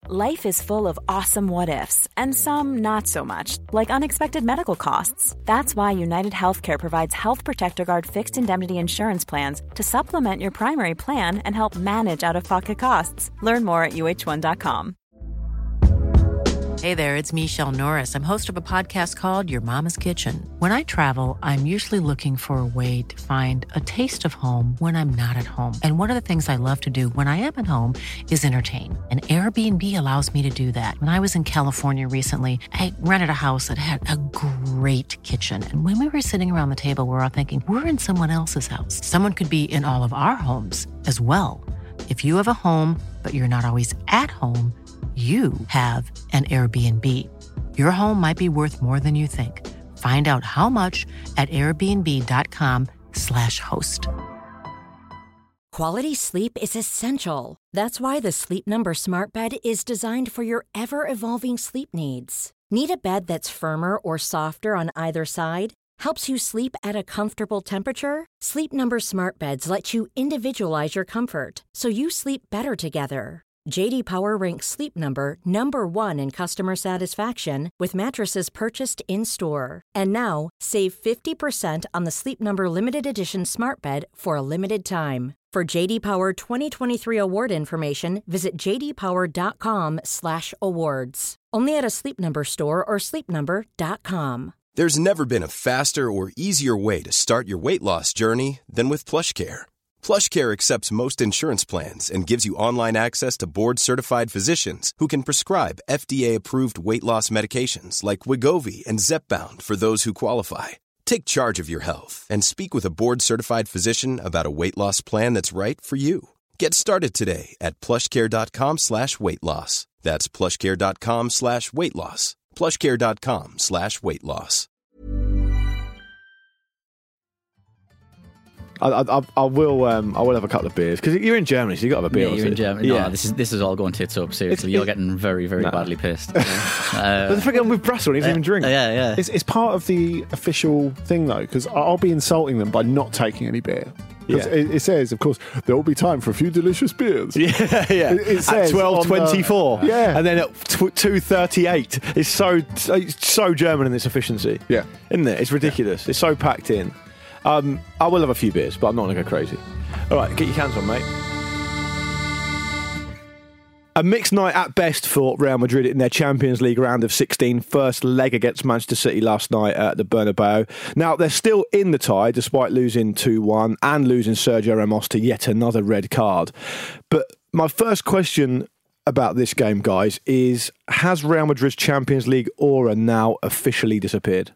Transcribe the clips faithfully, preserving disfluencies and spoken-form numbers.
Life is full of awesome what-ifs, and some not so much, like unexpected medical costs. That's why United Healthcare provides Health Protector Guard fixed indemnity insurance plans to supplement your primary plan and help manage out-of-pocket costs. Learn more at U H one dot com. Hey there, it's Michelle Norris. I'm host of a podcast called Your Mama's Kitchen. When I travel, I'm usually looking for a way to find a taste of home when I'm not at home. And one of the things I love to do when I am at home is entertain. And Airbnb allows me to do that. When I was in California recently, I rented a house that had a great kitchen. And when we were sitting around the table, we were all thinking, we're in someone else's house. Someone could be in all of our homes as well. If you have a home, but you're not always at home, you have an Airbnb. Your home might be worth more than you think. Find out how much at airbnb.com slash host. Quality sleep is essential. That's why the Sleep Number Smart Bed is designed for your ever-evolving sleep needs. Need a bed that's firmer or softer on either side? Helps you sleep at a comfortable temperature? Sleep Number Smart Beds let you individualize your comfort, so you sleep better together. J D Power ranks Sleep Number number one in customer satisfaction with mattresses purchased in-store. And now, save fifty percent on the Sleep Number Limited Edition Smart Bed for a limited time. For J D Power twenty twenty-three award information, visit jdpower.com slash awards. Only at a Sleep Number store or sleep number dot com. There's never been a faster or easier way to start your weight loss journey than with PlushCare. PlushCare accepts most insurance plans and gives you online access to board-certified physicians who can prescribe F D A-approved weight loss medications like Wegovy and Zepbound for those who qualify. Take charge of your health and speak with a board-certified physician about a weight loss plan that's right for you. Get started today at plushcare.com slash weight loss. That's plushcare.com slash weight loss. plushcare.com slash weight loss. I, I, I will. Um, I will have a couple of beers because you're in Germany, so you got to have a beer. Yeah, or you're in two. Germany. Yeah, No, this is this is all going tits up. Seriously, you're getting very, very No. badly pissed. uh, uh, but the thing with Brussels, he doesn't even drink. Yeah, yeah. It's, it's part of the official thing, though, because I'll be insulting them by not taking any beer. Yeah. It, it says, of course, there will be time for a few delicious beers. Yeah, yeah. It, it at says twelve twenty-four. Yeah. And then at two thirty-eight. It's so it's so German in its efficiency. Yeah. Isn't it? It's ridiculous. Yeah. It's so packed in. Um, I will have a few beers, but I'm not going to go crazy. All right, get your cans on, mate. A mixed night at best for Real Madrid in their Champions League round of sixteen. First leg against Manchester City last night at the Bernabeu. Now, they're still in the tie despite losing two one and losing Sergio Ramos to yet another red card. But my first question about this game, guys, is has Real Madrid's Champions League aura now officially disappeared?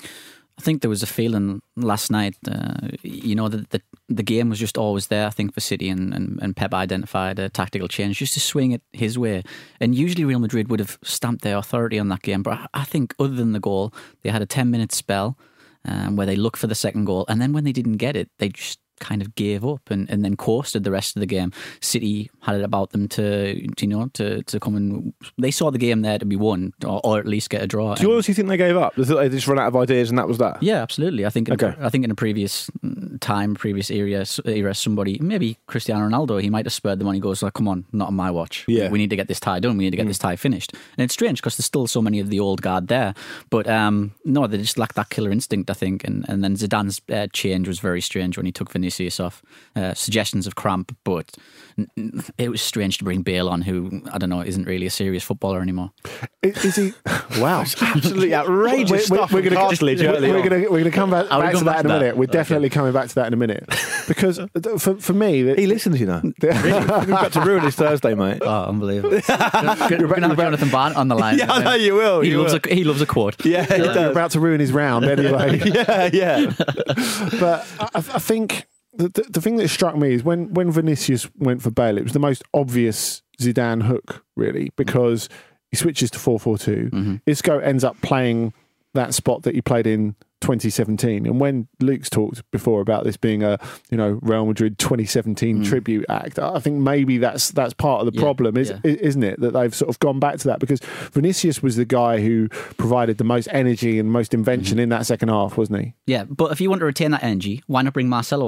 I think there was a feeling last night, uh, you know, that the, the game was just always there, I think, for City, and, and, and Pep identified a tactical change just to swing it his way. And usually Real Madrid would have stamped their authority on that game. But I think other than the goal, they had a ten-minute spell um, where they looked for the second goal. And then when they didn't get it, they just kind of gave up and, and then coasted the rest of the game. City had it about them to, to you know, to, to come and... They saw the game there to be won, or, or at least get a draw. Do you honestly think they gave up? They just run out of ideas and that was that? Yeah, absolutely. I think in, okay. I think in a previous time, previous era, era, somebody, maybe Cristiano Ronaldo, he might have spurred them on. He goes, like, come on, not on my watch. Yeah. We need to get this tie done. We need to get mm. this tie finished. And it's strange because there's still so many of the old guard there. But um, no, they just lack that killer instinct, I think. And, and then Zidane's uh, change was very strange when he took Vinicius off. Uh, suggestions of cramp, but it was strange to bring Bale on, who, I don't know, isn't really a serious footballer anymore. Is, is he? Wow, it's absolutely outrageous we're, stuff. We're, we're going to we're going to come back, back to that in a minute. We're okay. definitely coming back to that in a minute because for for me, he listens. You know, really? We've got to ruin his Thursday, mate. Oh, unbelievable! We're going to have Jonathan Barnett on the line. Yeah, I know you will. He you loves will. a he loves a quote. Yeah, he you're, you're about to ruin his round anyway. yeah, yeah. But I, I think. The, the, the thing that struck me is when, when Vinicius went for Bale, it was the most obvious Zidane hook, really, because he switches to four four two. Mm-hmm. Isco ends up playing that spot that he played in twenty seventeen. And when Luke's talked before about this being a, you know, Real Madrid twenty seventeen mm. tribute act, I think maybe that's that's part of the yeah, problem, is, yeah. isn't it? That they've sort of gone back to that, because Vinicius was the guy who provided the most energy and most invention mm-hmm. in that second half, wasn't he? Yeah, but if you want to retain that energy, why not bring Marcelo on?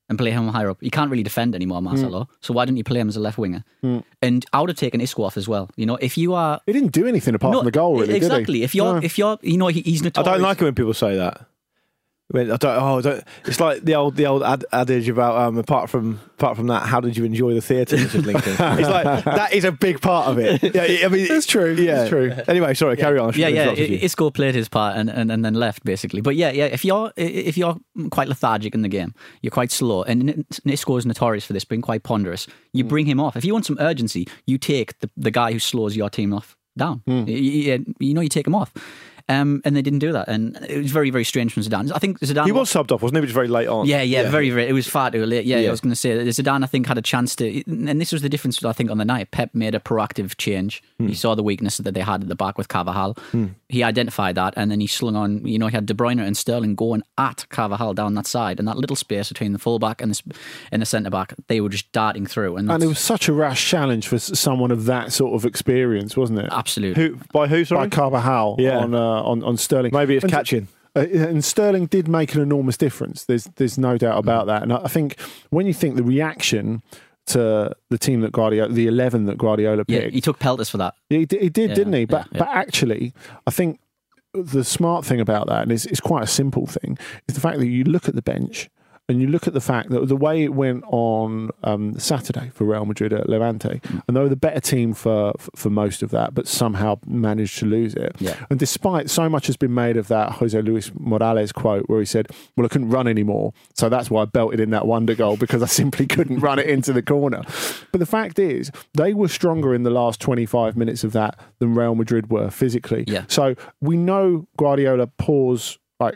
and play him higher up. He can't really defend anymore, Marcelo. Mm. So why don't you play him as a left winger? Mm. And I would have taken Isco off as well. You know, if you are, he didn't do anything apart no, from the goal, really. Exactly. Did he? If you're, no. if you're, you know, he, he's notorious. I don't like it when people say that. When I don't, oh, I don't, it's like the old the old ad, adage about um, apart from apart from that, how did you enjoy the theatre, Mister Lincoln? It's like that is a big part of it. Yeah, I mean, it's true. Yeah, it's true. Anyway, sorry, yeah. carry on. Yeah, yeah. Isco played his part and, and, and then left basically. But yeah, yeah. If you're if you're quite lethargic in the game, you're quite slow, and Isco is notorious for this, being quite ponderous. You bring him off. If you want some urgency, you take the, the guy who slows your team off down. Mm. You, you know, you take him off. Um, and they didn't do that, and it was very, very strange from Zidane. I think Zidane he was subbed off, wasn't he? It was very late on. Yeah, yeah, yeah. very, very. It was far too late. Yeah, yeah. I was going to say Zidane. I think had a chance to, and this was the difference. I think on the night, Pep made a proactive change. Mm. He saw the weakness that they had at the back with Carvajal. Mm. He identified that, and then he slung on. You know, he had De Bruyne and Sterling going at Carvajal down that side, and that little space between the fullback and the and the centre back, they were just darting through. And, and it was such a rash challenge for someone of that sort of experience, wasn't it? Absolutely. Who by who? Sorry, by Carvajal yeah. on uh, on on Sterling. Maybe it's and, catching. Uh, and Sterling did make an enormous difference. There's there's no doubt about that. And I think when you think the reaction to the team that Guardiola, the eleven that Guardiola picked, yeah, he took pelters for that. He, he did, yeah, didn't he? But yeah, yeah. but actually, I think the smart thing about that, and it's, it's quite a simple thing, is the fact that you look at the bench. And you look at the fact that the way it went on um, Saturday for Real Madrid at Levante, mm. and they were the better team for for most of that, but somehow managed to lose it. Yeah. And despite so much has been made of that Jose Luis Morales quote where he said, well, I couldn't run anymore, so that's why I belted in that wonder goal, because I simply couldn't run it into the corner. But the fact is, they were stronger in the last twenty-five minutes of that than Real Madrid were physically. Yeah. So we know Guardiola paused like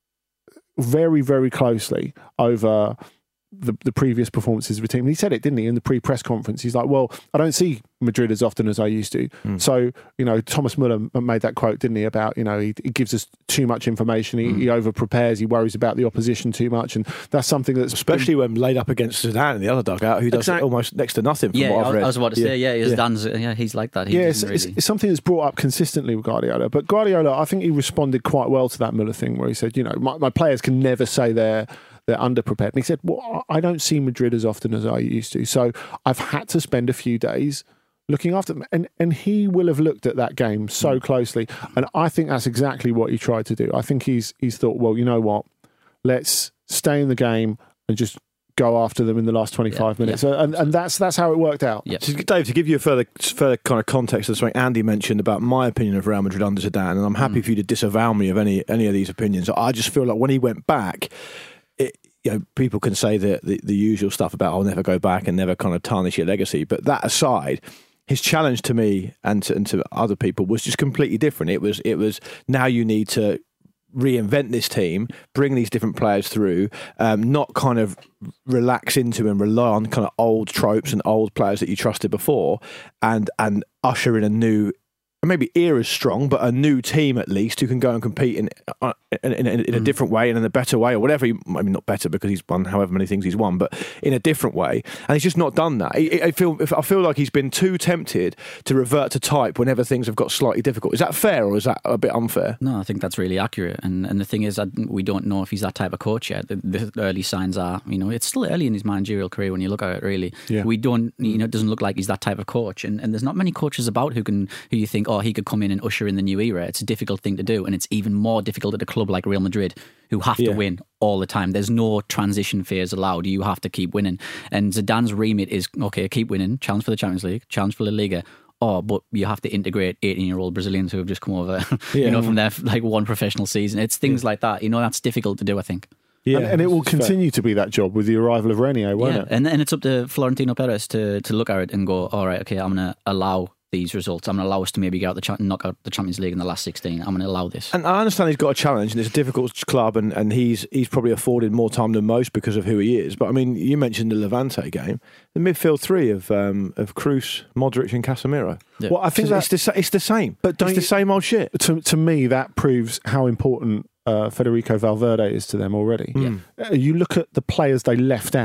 very, very closely over the, the previous performances of the team. And he said it, didn't he, in the pre-press conference? He's like, well, I don't see Madrid as often as I used to. Mm. So, you know, Thomas Muller made that quote, didn't he, about, you know, he, he gives us too much information, he, mm. he over-prepares, he worries about the opposition too much, and that's something that's... Especially been, when laid up against Zidane in the other dugout, who does exactly. almost next to nothing from yeah, what I've read. I was about to yeah. say, yeah, yeah. Zidane's, yeah, he's like that. He yeah, it's, really... it's, it's something that's brought up consistently with Guardiola, but Guardiola, I think he responded quite well to that Muller thing, where he said, you know, my, my players can never say they're they're underprepared. And he said, well, I don't see Madrid as often as I used to, so I've had to spend a few days looking after them. And, and he will have looked at that game so closely. And I think that's exactly what he tried to do. I think he's he's thought, well, you know what, let's stay in the game and just go after them in the last twenty-five yeah, minutes. yeah. And, and that's that's how it worked out. Yeah. So, Dave, to give you a further further kind of context to something Andy mentioned about my opinion of Real Madrid under Zidane, and I'm happy mm. for you to disavow me of any any of these opinions. I just feel like when he went back, it, you know, people can say the, the the usual stuff about I'll never go back and never kind of tarnish your legacy. But that aside, his challenge to me and to, and to other people was just completely different. It was it was now you need to reinvent this team, bring these different players through, um, not kind of relax into and rely on kind of old tropes and old players that you trusted before, and and usher in a new. Maybe era's strong, but a new team at least who can go and compete in uh, in, in, in a mm. different way and in a better way, or whatever. He, I mean, not better because he's won however many things he's won, but in a different way. And he's just not done that. I, I feel I feel like he's been too tempted to revert to type whenever things have got slightly difficult. Is that fair, or is that a bit unfair? No, I think that's really accurate. And and the thing is, that we don't know if he's that type of coach yet. The, the early signs are, you know, it's still early in his managerial career when you look at it. Really, yeah. we don't, you know, it doesn't look like he's that type of coach. And and there's not many coaches about who can who you think, oh, he could come in and usher in the new era. It's a difficult thing to do, and it's even more difficult at a club like Real Madrid, who have yeah. to win all the time. There's no transition phase allowed. You have to keep winning. And Zidane's remit is, okay, keep winning, challenge for the Champions League, challenge for La Liga. Oh, but you have to integrate eighteen-year-old Brazilians who have just come over, yeah. you know, from their like one professional season. It's things yeah. like that. You know, that's difficult to do, I think. Yeah, and, and it will continue fair. to be that job with the arrival of Renier, won't yeah. it? And and it's up to Florentino Perez to to look at it and go, all right, okay, I'm going to allow these results. I'm going to allow us to maybe get out the cha- knock out the Champions League in the last sixteen. I'm going to allow this. And I understand he's got a challenge, and it's a difficult club, and, and he's he's probably afforded more time than most because of who he is. But I mean, you mentioned the Levante game, the midfield three of um, of Kroos, Modric, and Casemiro. Yeah. Well, I think so it's the it's the same, but it's the same old shit. To to me, that proves how important uh, Federico Valverde is to them already. Mm. Uh, you look at the players they left out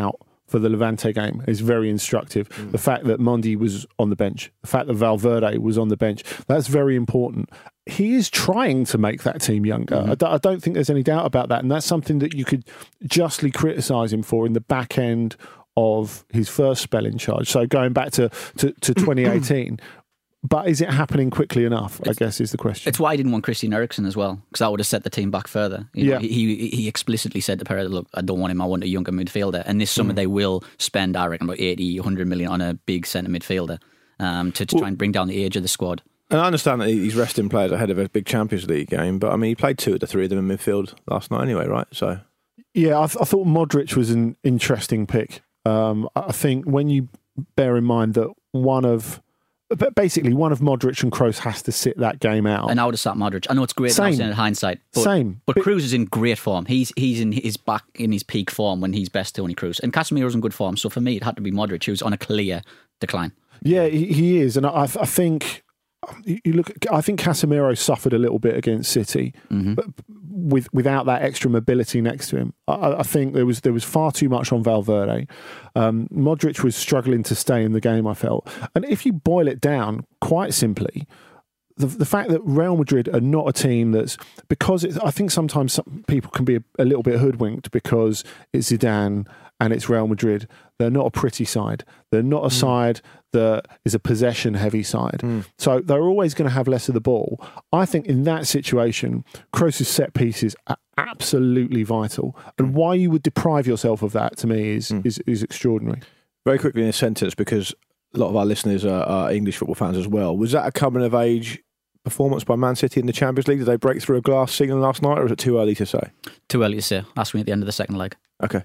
for the Levante game is very instructive. Mm. The fact that Mondi was on the bench, the fact that Valverde was on the bench, that's very important. He is trying to make that team younger. Mm-hmm. I, d- I don't think there's any doubt about that. And that's something that you could justly criticise him for in the back end of his first spell in charge. So going back to, to, to twenty eighteen. But is it happening quickly enough, I guess, is the question. It's why I didn't want Christian Eriksen as well, because that would have set the team back further. You know, yeah. he, he explicitly said to Perez, look, I don't want him, I want a younger midfielder. And this summer mm. they will spend, I reckon, about eighty, one hundred million on a big centre midfielder um, to, to well, try and bring down the age of the squad. And I understand that he's resting players ahead of a big Champions League game, but I mean, he played two of the three of them in midfield last night anyway, right? So, yeah, I, th- I thought Modric was an interesting pick. Um, I think when you bear in mind that one of... But basically, one of Modric and Kroos has to sit that game out. And I would have sat Modric. I know it's great Same. now in hindsight. But, Same. But Kroos is in great form. He's he's in his back in his peak form when he's best Toni Kroos. And Casemiro's in good form. So for me, it had to be Modric, who's on a clear decline. Yeah, he, he is. And I, I think you look. I think Casemiro suffered a little bit against City, mm-hmm. but with without that extra mobility next to him. I, I think there was there was far too much on Valverde. Um, Modric was struggling to stay in the game, I felt. And if you boil it down, quite simply, the the fact that Real Madrid are not a team that's because it's, I think sometimes some people can be a, a little bit hoodwinked because it's Zidane and it's Real Madrid. They're not a pretty side. They're not a mm. side that is a possession-heavy side. Mm. So they're always going to have less of the ball. I think in that situation, Kroos' set pieces are absolutely vital. And why you would deprive yourself of that, to me, is, mm. is, is extraordinary. Very quickly in a sentence, because a lot of our listeners are, are English football fans as well. Was that a coming-of-age performance by Man City in the Champions League? Did they break through a glass ceiling last night, or is it too early to say? Too early to say. Ask me at the end of the second leg. Okay.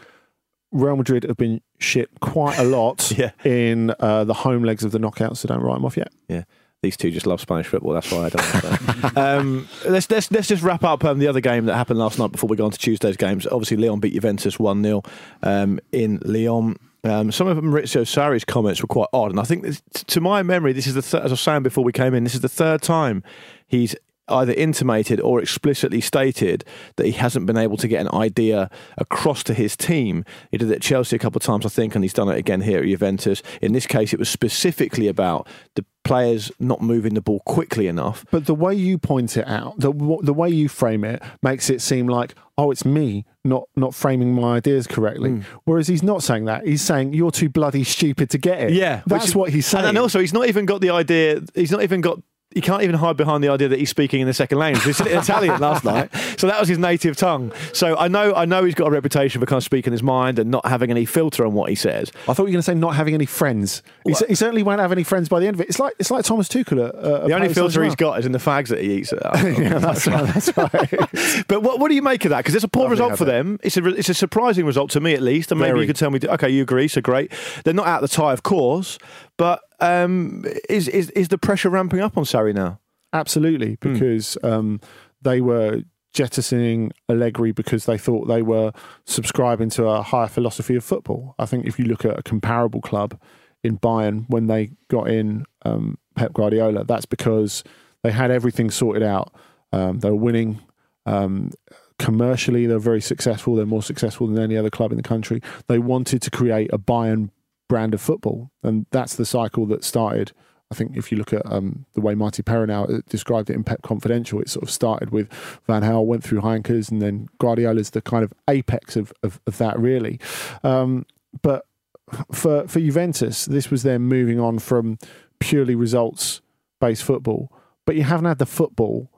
Real Madrid have been shit quite a lot yeah. in uh, the home legs of the knockouts, so don't write them off yet. Yeah, these two just love Spanish football. That's why I don't understand. um, let's, let's, let's just wrap up um, the other game that happened last night before we go on to Tuesday's games. Obviously, Lyon beat Juventus one nil um, in Lyon. Um, some of Maurizio Sarri's comments were quite odd, and I think this, to my memory, this is the th- as I was saying before we came in, this is the third time he's either intimated or explicitly stated that he hasn't been able to get an idea across to his team. He did it at Chelsea a couple of times, I think, and he's done it again here at Juventus. In this case, it was specifically about the players not moving the ball quickly enough. But the way you point it out, the the way you frame it, makes it seem like, oh, it's me not not framing my ideas correctly. Mm. Whereas he's not saying that. He's saying, you're too bloody stupid to get it. Yeah. That's is, what he's saying. And also, he's not even got the idea, he's not even got He can't even hide behind the idea that he's speaking in the second language. He said it in Italian last night, so that was his native tongue. So I know, I know he's got a reputation for kind of speaking his mind and not having any filter on what he says. I thought you were going to say not having any friends. He, he certainly won't have any friends by the end of it. It's like it's like Thomas Tuchel. Uh, the only filter well. he's got is in the fags that he eats. yeah, that's right. That's right. But what, what do you make of that? Because it's a poor Lovely result for it. them. It's a it's a surprising result to me, at least. And maybe Very. you could tell me, okay, you agree, so great. They're not out of the tie, of course. But um, is is is the pressure ramping up on Sarri now? Absolutely, because mm. um, they were jettisoning Allegri because they thought they were subscribing to a higher philosophy of football. I think if you look at a comparable club in Bayern when they got in um, Pep Guardiola, that's because they had everything sorted out. Um, they were winning. Um, commercially, they're very successful. They're more successful than any other club in the country. They wanted to create a Bayern brand of football, and that's the cycle that started. I think if you look at um, the way Marty Perronau described it in Pep Confidential, it sort of started with Van Gaal, went through Heinkes, and then Guardiola's the kind of apex of, of, of that, really. Um, but for for Juventus, this was them moving on from purely results-based football. But you haven't had the football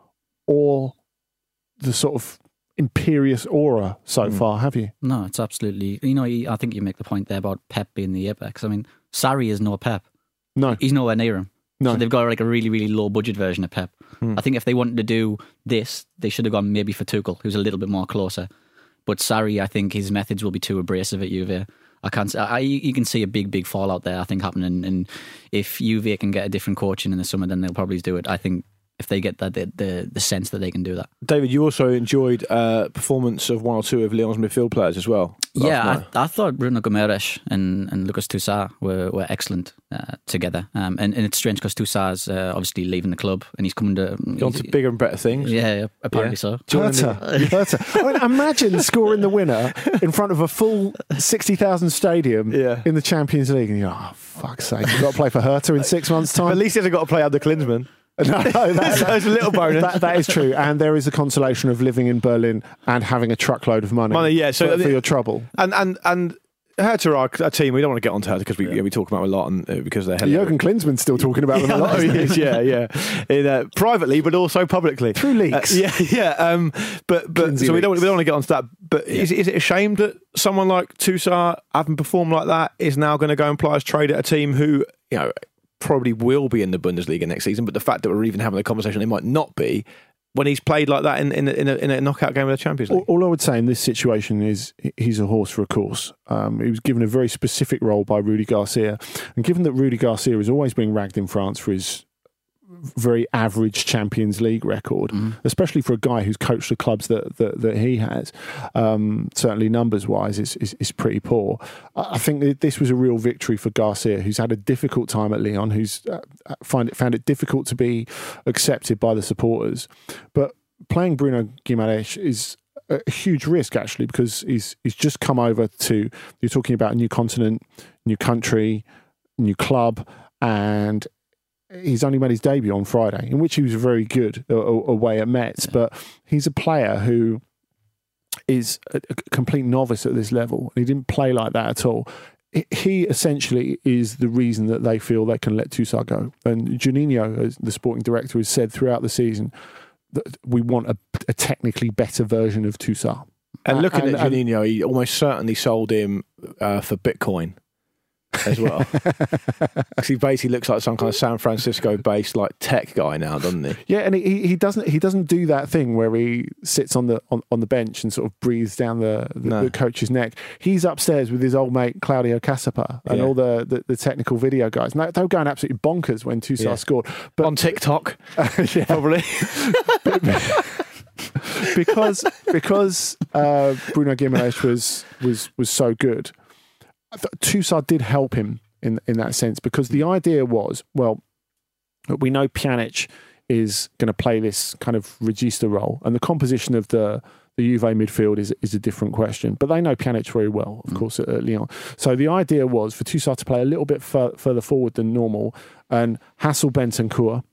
or the sort of imperious aura so mm. far, have you? No, it's absolutely... You know, I think you make the point there about Pep being the apex. I mean, Sarri is no Pep. No. He's nowhere near him. No. So they've got like a really, really low budget version of Pep. Hmm. I think if they wanted to do this, they should have gone maybe for Tuchel, who's a little bit more closer. But Sarri, I think his methods will be too abrasive at Juve. I can't. I, you can see a big, big fallout there, I think, happening. And if Juve can get a different coach in in the summer, then they'll probably do it. I think if they get that the, the the sense that they can do that. David, you also enjoyed uh, performance of one or two of Lyon's midfield players as well. Yeah, I, I thought Bruno Guimaraes and, and Lucas Tousart were, were excellent uh, together. Um, and, and it's strange because Tousart's uh, obviously leaving the club and he's coming to... Gone to bigger and better things. Yeah, apparently yeah. so. Hertha. Hertha. I mean, imagine scoring the winner in front of a full sixty thousand stadium yeah. in the Champions League. And you're like, oh, fuck's sake, you've got to play for Hertha in six months' time. At least he hasn't got to play under Klinsmann. No, no, that, that's a little bonus. That, that is true, and there is a consolation of living in Berlin and having a truckload of money, money yeah, so for, for your trouble. And and and Hertha are a team. We don't want to get onto Hertha because we yeah. yeah, we talk about them a lot, and uh, because they're Jurgen Klinsmann's still talking about them yeah, a lot. No, is, yeah, yeah, in, uh, privately, but also publicly through leaks. Uh, yeah, yeah. Um, but but Klinsy so we don't leaks. we don't want to get onto that. But yeah. is is it a shame that someone like Tousart, having performed like that, is now going to go and ply his trade at a team who, you know, probably will be in the Bundesliga next season, but the fact that we're even having a conversation they might not be when he's played like that in in a, in a, in a knockout game of the Champions League. All, all I would say in this situation is he's a horse for a course. Um, he was given a very specific role by Rudy Garcia, and given that Rudy Garcia has always been ragged in France for his very average Champions League record, mm-hmm. especially for a guy who's coached the clubs that that, that he has, um, certainly numbers wise is, is is pretty poor. I think that this was a real victory for Garcia, who's had a difficult time at Lyon, who's uh, find it found it difficult to be accepted by the supporters. But playing Bruno Guimaraes is a huge risk actually, because he's he's just come over to, you're talking about a new continent, new country, new club, and he's only made his debut on Friday, in which he was very good away at Metz. But he's a player who is a complete novice at this level. He didn't play like that at all. He essentially is the reason that they feel they can let Tousart go. And Juninho, as the sporting director, has said throughout the season that we want a, a technically better version of Tousart. And looking and, at Juninho, and, he almost certainly sold him uh, for Bitcoin as well. Because he basically looks like some kind of San Francisco-based like tech guy now, doesn't he? Yeah, and he he doesn't he doesn't do that thing where he sits on the on, on the bench and sort of breathes down the, the, no. the coach's neck. He's upstairs with his old mate Claudio Casapa and yeah. all the, the, the technical video guys. And they were going absolutely bonkers when Tousart yeah. scored. But on TikTok, uh, yeah. probably. because because uh, Bruno Guimaraes was was was so good. Tousart did help him in in that sense, because the idea was, well, we know Pjanic is going to play this kind of regista role, and the composition of the the Juve midfield is is a different question. But they know Pjanic very well, of mm. course, at, at Lyon. So the idea was for Tousart to play a little bit fur, further forward than normal and hassle Bentancur,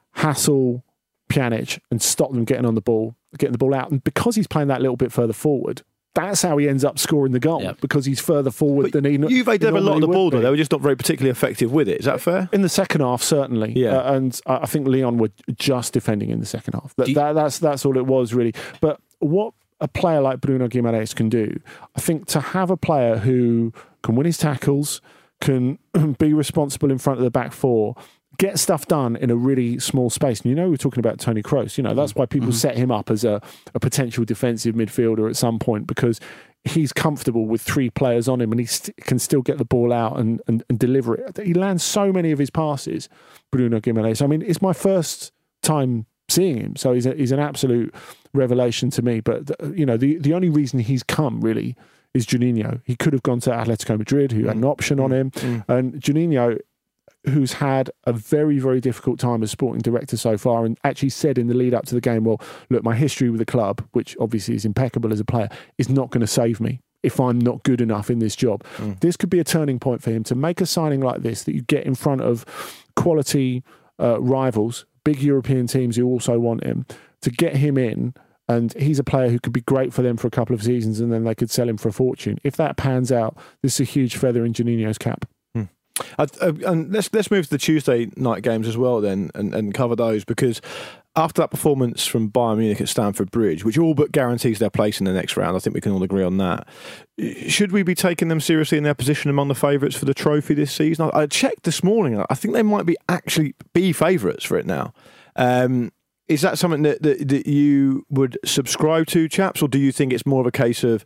hassle Pjanic, and stop them getting on the ball, getting the ball out. And because he's playing that little bit further forward, that's how he ends up scoring the goal, yep. because he's further forward but than he. Juve did have a lot of the ball, though. They were just not very particularly effective with it. Is that fair? In the second half, certainly. Yeah, uh, and I think Lyon were just defending in the second half. That, you, that, that's that's all it was really. But what a player like Bruno Guimaraes can do, I think, to have a player who can win his tackles, can be responsible in front of the back four, get stuff done in a really small space. And you know, we're talking about Toni Kroos. You know, that's why people mm-hmm. set him up as a, a potential defensive midfielder at some point, because he's comfortable with three players on him and he st- can still get the ball out and, and, and deliver it. He lands so many of his passes, Bruno Guimaraes. I mean, it's my first time seeing him, so he's a, he's an absolute revelation to me. But, the, you know, the, the only reason he's come, really, is Juninho. He could have gone to Atletico Madrid, who mm. had an option on him. Mm. And Juninho, who's had a very, very difficult time as sporting director so far, and actually said in the lead up to the game, well, look, my history with the club, which obviously is impeccable as a player, is not going to save me if I'm not good enough in this job. Mm. This could be a turning point for him to make a signing like this, that you get in front of quality uh, rivals, big European teams who also want him, to get him in. And he's a player who could be great for them for a couple of seasons, and then they could sell him for a fortune. If that pans out, this is a huge feather in Juninho's cap. Uh, uh, and let's let's move to the Tuesday night games as well then, and, and cover those, because after that performance from Bayern Munich at Stamford Bridge, which all but guarantees their place in the next round, I think we can all agree on that. Should we be taking them seriously in their position among the favourites for the trophy this season? I, I checked this morning. I think they might be actually be favourites for it now. Um, is that something that, that that you would subscribe to, chaps, or do you think it's more of a case of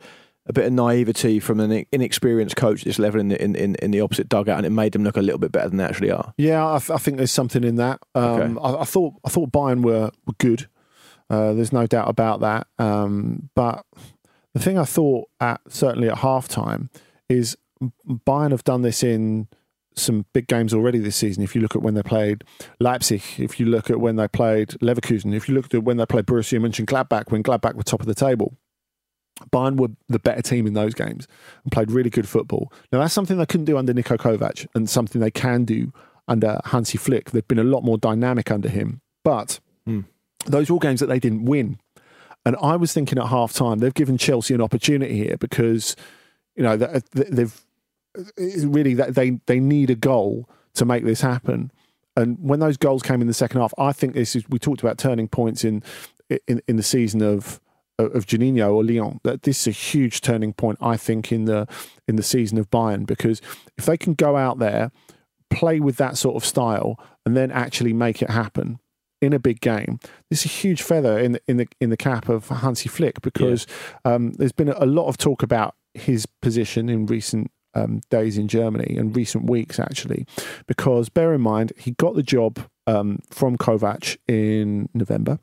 a bit of naivety from an inexperienced coach at this level in the, in, in, in the opposite dugout, and it made them look a little bit better than they actually are? Yeah, I, th- I think there's something in that. Um, okay. I, I thought I thought Bayern were, were good. Uh, there's no doubt about that. Um, but the thing I thought, at certainly at halftime, is Bayern have done this in some big games already this season. If you look at when they played Leipzig, if you look at when they played Leverkusen, if you look at when they played Borussia Mönchengladbach, when Gladbach were top of the table, Bayern were the better team in those games and played really good football. Now, that's something they couldn't do under Niko Kovac and something they can do under Hansi Flick. They've been a lot more dynamic under him. But mm. those were all games that they didn't win. And I was thinking at half-time, they've given Chelsea an opportunity here because, you know, they've really, they they need a goal to make this happen. And when those goals came in the second half, I think this is, we talked about turning points in in, in the season of of Juninho or Lyon. That this is a huge turning point, I think, in the in the season of Bayern, because if they can go out there, play with that sort of style, and then actually make it happen in a big game, this is a huge feather in the, in the in the cap of Hansi Flick, because yeah. um, there's been a lot of talk about his position in recent Um, days in Germany and recent weeks, actually, because bear in mind, he got the job um, from Kovac in November.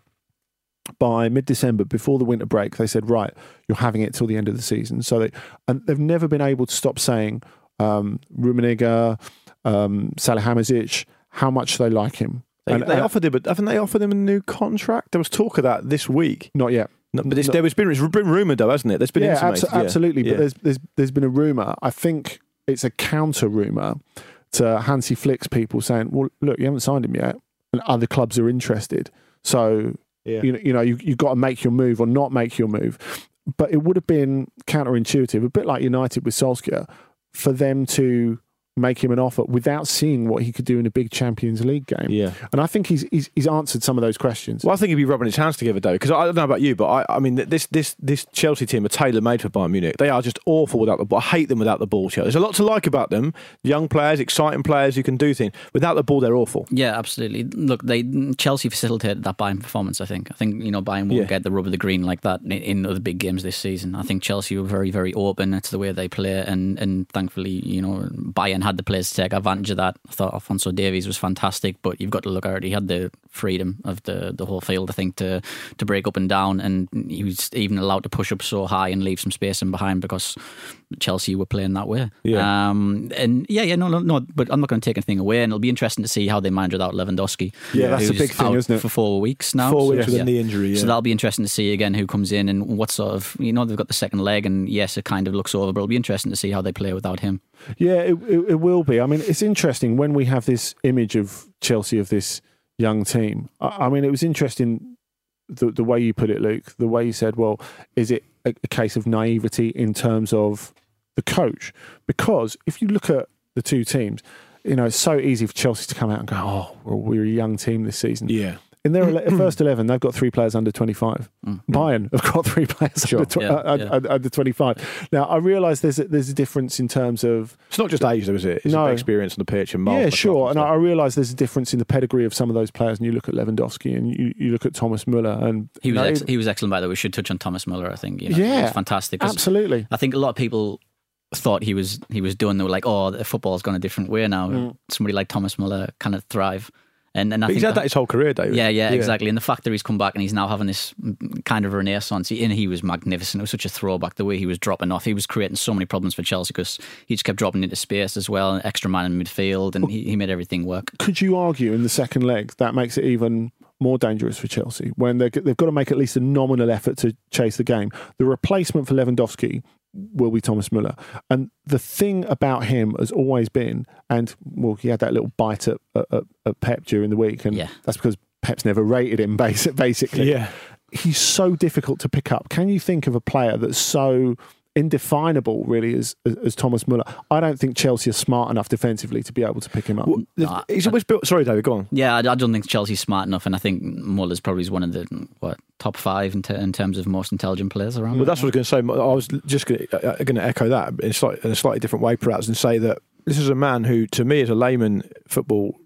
By mid-December, before the winter break, they said, right, you're having it till the end of the season. So they, and they've never been able to stop saying um, Rummenigge, um, Salihamidzic, how much they like him. They, and, they uh, offered him, but haven't they offered him a new contract? There was talk of that this week. Not yet. No, but it's, there was been, it's been rumoured though, hasn't it? There's been yeah, intimated. abso- absolutely. Yeah. But there's there's there's been a rumour. I think it's a counter rumour to Hansi Flick's people saying, "Well, look, you haven't signed him yet, and other clubs are interested. So yeah. you know, you know, you you've got to make your move or not make your move." But it would have been counterintuitive, a bit like United with Solskjaer, for them to make him an offer without seeing what he could do in a big Champions League game. Yeah. And I think he's he's, he's answered some of those questions. Well, I think he'd be rubbing his hands together, though, because I don't know about you, but I, I mean, this this this Chelsea team are tailor-made for Bayern Munich. They are just awful without the ball. I hate them without the ball, Chelsea. There's a lot to like about them. Young players, exciting players who can do things. Without the ball, they're awful. Yeah, absolutely. Look, they Chelsea facilitated that Bayern performance, I think. I think, you know, Bayern won't yeah. get the rub of the green like that in, in other big games this season. I think Chelsea were very, very open to the way they play, and, and thankfully, you know, Bayern had the players to take advantage of that. I thought Alphonso Davies was fantastic, but you've got to look at it. He had the freedom of the, the whole field, I think, to to break up and down, and he was even allowed to push up so high and leave some space in behind because Chelsea were playing that way. Yeah. Um, and yeah, yeah, no, no, no. But I'm not going to take anything away, and it'll be interesting to see how they manage without Lewandowski. Yeah, that's a big thing, isn't it? For four weeks now. Four weeks so, with yeah. a knee injury. Yeah. So that'll be interesting to see again who comes in and what sort of, you know, they've got the second leg, and yes, it kind of looks over, but it'll be interesting to see how they play without him. Yeah, it, it, it will be. I mean, it's interesting when we have this image of Chelsea, of this young team. I, I mean, it was interesting the, the way you put it, Luke, the way you said, well, is it a, a case of naivety in terms of the coach? Because if you look at the two teams, you know, it's so easy for Chelsea to come out and go, oh, well, we're a young team this season. Yeah. In their first eleven, they've got three players under twenty-five. Mm. Bayern have got three players sure. under, tw- yeah, uh, yeah. under twenty-five. Now, I realise there's a, there's a difference in terms of... It's not just age, though, is it? It's no. experience on the pitch and yeah, sure. And, and I realise there's a difference in the pedigree of some of those players. And you look at Lewandowski and you, you look at Thomas Müller. And he was you know, ex- he was excellent, by the way. We should touch on Thomas Müller, I think. You know, yeah. He was fantastic. Absolutely. I think a lot of people thought he was he was done. They were like, oh, the football's gone a different way now. Mm. Somebody like Thomas Müller kind of thrive. And, and I but think he's had that his whole career, David. Yeah, yeah, yeah, exactly. And the fact that he's come back and he's now having this kind of renaissance, he, and he was magnificent. It was such a throwback, the way he was dropping off. He was creating so many problems for Chelsea because he just kept dropping into space as well, an extra man in midfield, and he, he made everything work. Could you argue in the second leg that makes it even more dangerous for Chelsea when they've got to make at least a nominal effort to chase the game? The replacement for Lewandowski will be Thomas Müller. And the thing about him has always been, and well, he had that little bite at, at, at Pep during the week, and yeah. that's because Pep's never rated him, basically. Yeah. He's so difficult to pick up. Can you think of a player that's so indefinable, really, as, as, as Thomas Müller? I don't think Chelsea are smart enough defensively to be able to pick him up. Well, no, he's always built... Sorry, David, go on. Yeah, I, I don't think Chelsea's smart enough, and I think Müller's probably one of the what top five in, t- in terms of most intelligent players around. Well, that's what I was going to say. I was just going to echo that in a, slightly, in a slightly different way, perhaps, and say that this is a man who, to me, as a layman football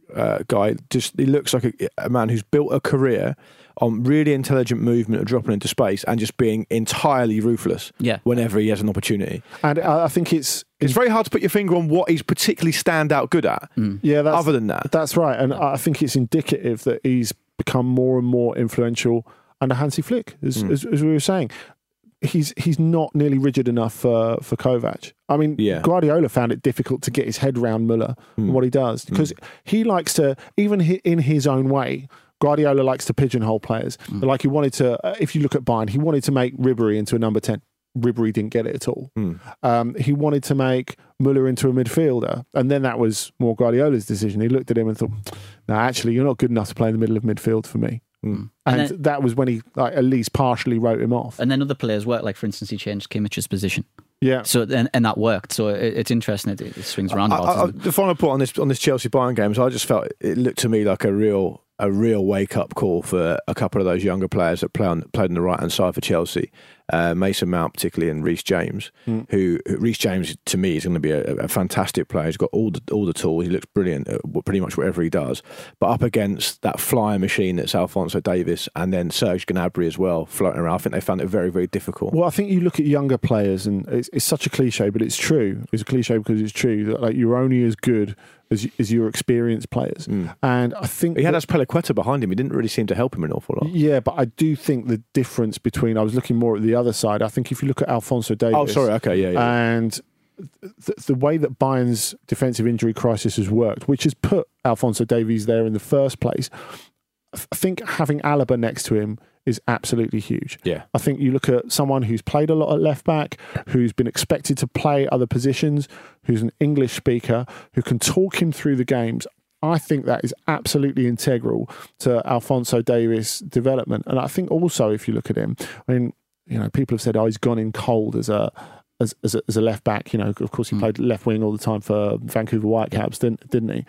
uh, guy. Just he looks like a, a man who's built a career on really intelligent movement of dropping into space and just being entirely ruthless yeah. whenever he has an opportunity. And I think it's it's very hard to put your finger on what he's particularly stand out good at. Mm. Yeah, that's, other than that, that's right. And I think it's indicative that he's become more and more influential under Hansi Flick, as, mm. as, as we were saying. He's he's not nearly rigid enough for, for Kovac. I mean, yeah. Guardiola found it difficult to get his head around Muller mm. and what he does, because mm. he likes to, even in his own way, Guardiola likes to pigeonhole players. Mm. Like he wanted to, uh, if you look at Bayern, he wanted to make Ribéry into a number ten. Ribéry didn't get it at all. Mm. Um, he wanted to make Muller into a midfielder, and then that was more Guardiola's decision. He looked at him and thought, no, actually, you're not good enough to play in the middle of midfield for me. Mm. And, and then, that was when he like, at least partially wrote him off. And then other players worked, like for instance, he changed Kimmich's position. Yeah. So and, and that worked. So it, it's interesting. It, it swings around. I, I, the final point on this on this Chelsea Bayern game is I just felt it looked to me like a real a real wake up call for a couple of those younger players that play on, played on the right hand side for Chelsea. Uh, Mason Mount particularly, and Reece James, mm. who, who Reece James to me is going to be a, a fantastic player. He's got all the all the tools. He looks brilliant at pretty much whatever he does. But up against that flying machine that's Alphonso Davies and then Serge Gnabry as well floating around, I think they found it very very difficult. Well, I think you look at younger players, and it's, it's such a cliche, but it's true. It's a cliche because it's true that like you're only as good as, as your experienced players. Mm. And I think he had Azpilicueta behind him. He didn't really seem to help him an awful lot. Yeah, but I do think the difference between, I was looking more at the other side. I think if you look at Alphonso Davies. Oh, sorry. Okay. Yeah. yeah. And the, the way that Bayern's defensive injury crisis has worked, which has put Alphonso Davies there in the first place, I think having Alaba next to him is absolutely huge. Yeah. I think you look at someone who's played a lot at left back, who's been expected to play other positions, who's an English speaker, who can talk him through the games. I think that is absolutely integral to Alphonso Davies' development. And I think also, if you look at him, I mean, you know, people have said, oh, he's gone in cold as a as as a, as a left back. You know, of course, he mm. played left wing all the time for Vancouver Whitecaps, yeah. didn't didn't he?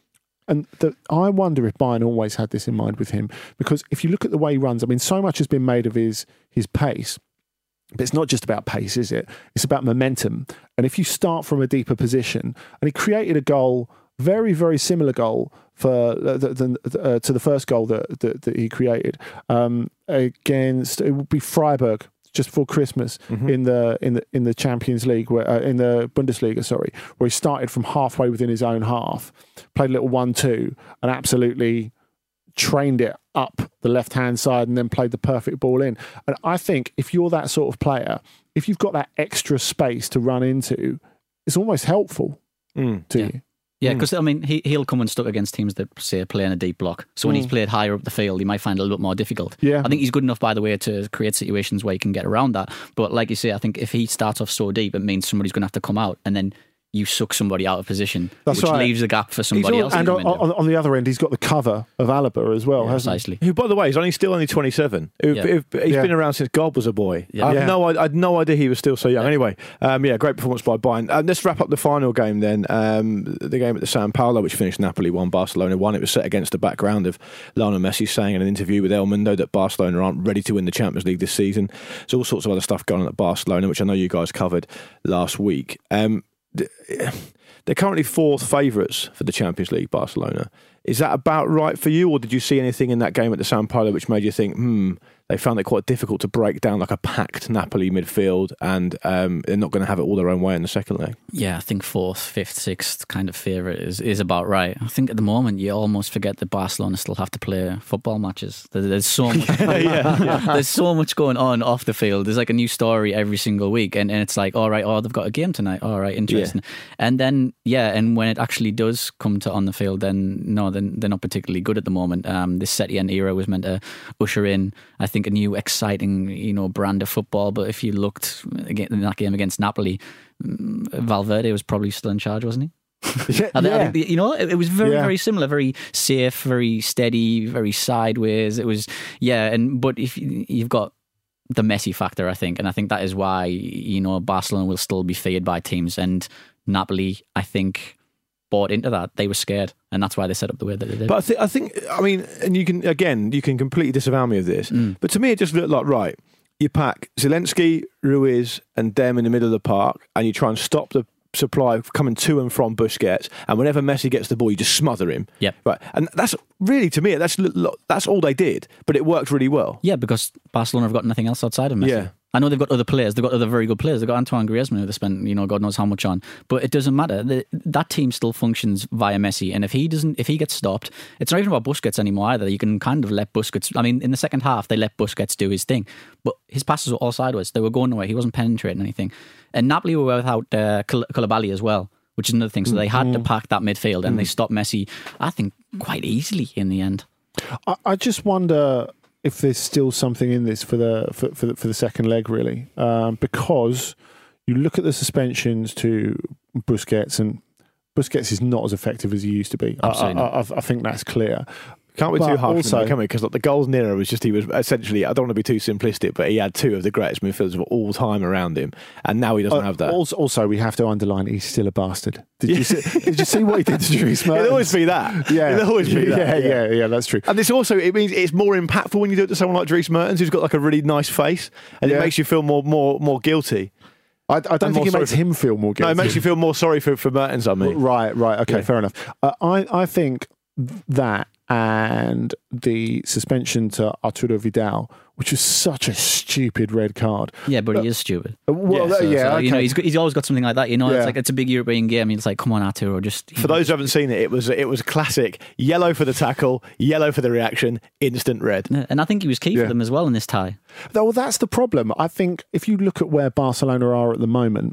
And the, I wonder if Bayern always had this in mind with him, because if you look at the way he runs, I mean, so much has been made of his his pace, but it's not just about pace, is it? It's about momentum. And if you start from a deeper position, and he created a goal, very, very similar goal for uh, the, the, uh, to the first goal that that, that he created um, against, it would be Freiburg, just before Christmas mm-hmm. in the in the in the Champions League, where, uh, in the Bundesliga, sorry, where he started from halfway within his own half, played a little one-two, and absolutely trained it up the left-hand side, and then played the perfect ball in. And I think if you're that sort of player, if you've got that extra space to run into, it's almost helpful mm. to yeah. you. Yeah, because, I mean, he, he'll come unstuck against teams that, say, play in a deep block. So when mm. he's played higher up the field, he might find it a little bit more difficult. Yeah. I think he's good enough, by the way, to create situations where he can get around that. But like you say, I think if he starts off so deep, it means somebody's going to have to come out, and then you suck somebody out of position, That's which right. leaves a gap for somebody all, else. And on, on, on the other end, he's got the cover of Alaba as well, yeah, hasn't precisely. he? Who, by the way, is only still only twenty-seven. Who, yeah. if, he's yeah. been around since God was a boy. Yeah. I, had yeah. no, I had no idea he was still so young. Yeah. Anyway, um, yeah, great performance by Bayern. Uh, let's wrap up the final game then. Um, the game at the San Paulo, which finished Napoli one, Barcelona one. It was set against the background of Lionel Messi saying in an interview with El Mundo that Barcelona aren't ready to win the Champions League this season. There's all sorts of other stuff going on at Barcelona, which I know you guys covered last week. Um, They're currently fourth favourites for the Champions League, Barcelona. Is that about right for you, or did you see anything in that game at the San Paulo which made you think, hmm, they found it quite difficult to break down like a packed Napoli midfield, and um, they're not going to have it all their own way in the second leg? Yeah, I think fourth, fifth, sixth kind of favourite is, is about right. I think at the moment you almost forget that Barcelona still have to play football matches. There's so much, yeah, yeah. there's so much going on off the field. There's like a new story every single week, and, and it's like, all right, oh, they've got a game tonight. All right, interesting. Yeah. And then, yeah, and when it actually does come to on the field, then no, then they're not particularly good at the moment. Um, this Setien era was meant to usher in, I think, a new exciting, you know, brand of football. But if you looked again in that game against Napoli, Valverde was probably still in charge, wasn't he? Yeah, I think, I think, you know, it, it was very, yeah. very similar, very safe, very steady, very sideways. It was, yeah, and but if you, you've got the Messi factor, I think, and I think that is why, you know, Barcelona will still be feared by teams, and Napoli, I think, bought into that. They were scared, and that's why they set up the way that they did. But I, th- I think, I mean, and you can, again, you can completely disavow me of this, mm. but to me it just looked like, right, you pack Zelensky, Ruiz and Dem in the middle of the park, and you try and stop the supply coming to and from Busquets, and whenever Messi gets the ball, you just smother him. Yep. Right, and that's really, to me, that's that's all they did, but it worked really well. Yeah, because Barcelona have got nothing else outside of Messi. Yeah. I know they've got other players. They've got other very good players. They've got Antoine Griezmann, who they spent, you know, God knows how much on. But it doesn't matter. The, that team still functions via Messi, and if he doesn't, if he gets stopped, it's not even about Busquets anymore either. You can kind of let Busquets. I mean, in the second half, they let Busquets do his thing, but his passes were all sideways. They were going nowhere. He wasn't penetrating anything. And Napoli were without uh, Koulibaly as well, which is another thing. So they had mm. to pack that midfield, and mm. they stopped Messi, I think, quite easily in the end. I, I just wonder if there's still something in this for the for for the, for the second leg, really, um, because you look at the suspensions to Busquets, and Busquets is not as effective as he used to be. Absolutely, I, I, I, I think that's clear. Can't be but too hard also, on him, can we? Because like, the goals Nero was just, he was essentially, I don't want to be too simplistic, but he had two of the greatest midfielders of all time around him, and now he doesn't uh, have that. Also, also, we have to underline he's still a bastard. Did you see, did you see what he did to Dries Mertens? It'll always be that. Yeah, It'll always be yeah, that. Yeah, yeah, yeah, that's true. And this also, it means it's more impactful when you do it to someone like Dries Mertens, who's got like a really nice face, and yeah. it makes you feel more more more guilty. I, I don't think it makes for, him feel more guilty. No, it makes you feel more sorry for, for Mertens, I mean. Right, right, okay, yeah. fair enough. Uh, I, I think that and the suspension to Arturo Vidal, which was such a stupid red card. Yeah, but uh, he is stupid. Well, yeah, so, yeah so, okay. you know, he's, he's always got something like that. You know, yeah. it's like it's a big European game. It's like, come on, Arturo, just. For know. those who haven't seen it, it was it was a classic yellow for the tackle, yellow for the reaction, instant red. Yeah, and I think he was key yeah. for them as well in this tie. Well, that's the problem. I think if you look at where Barcelona are at the moment,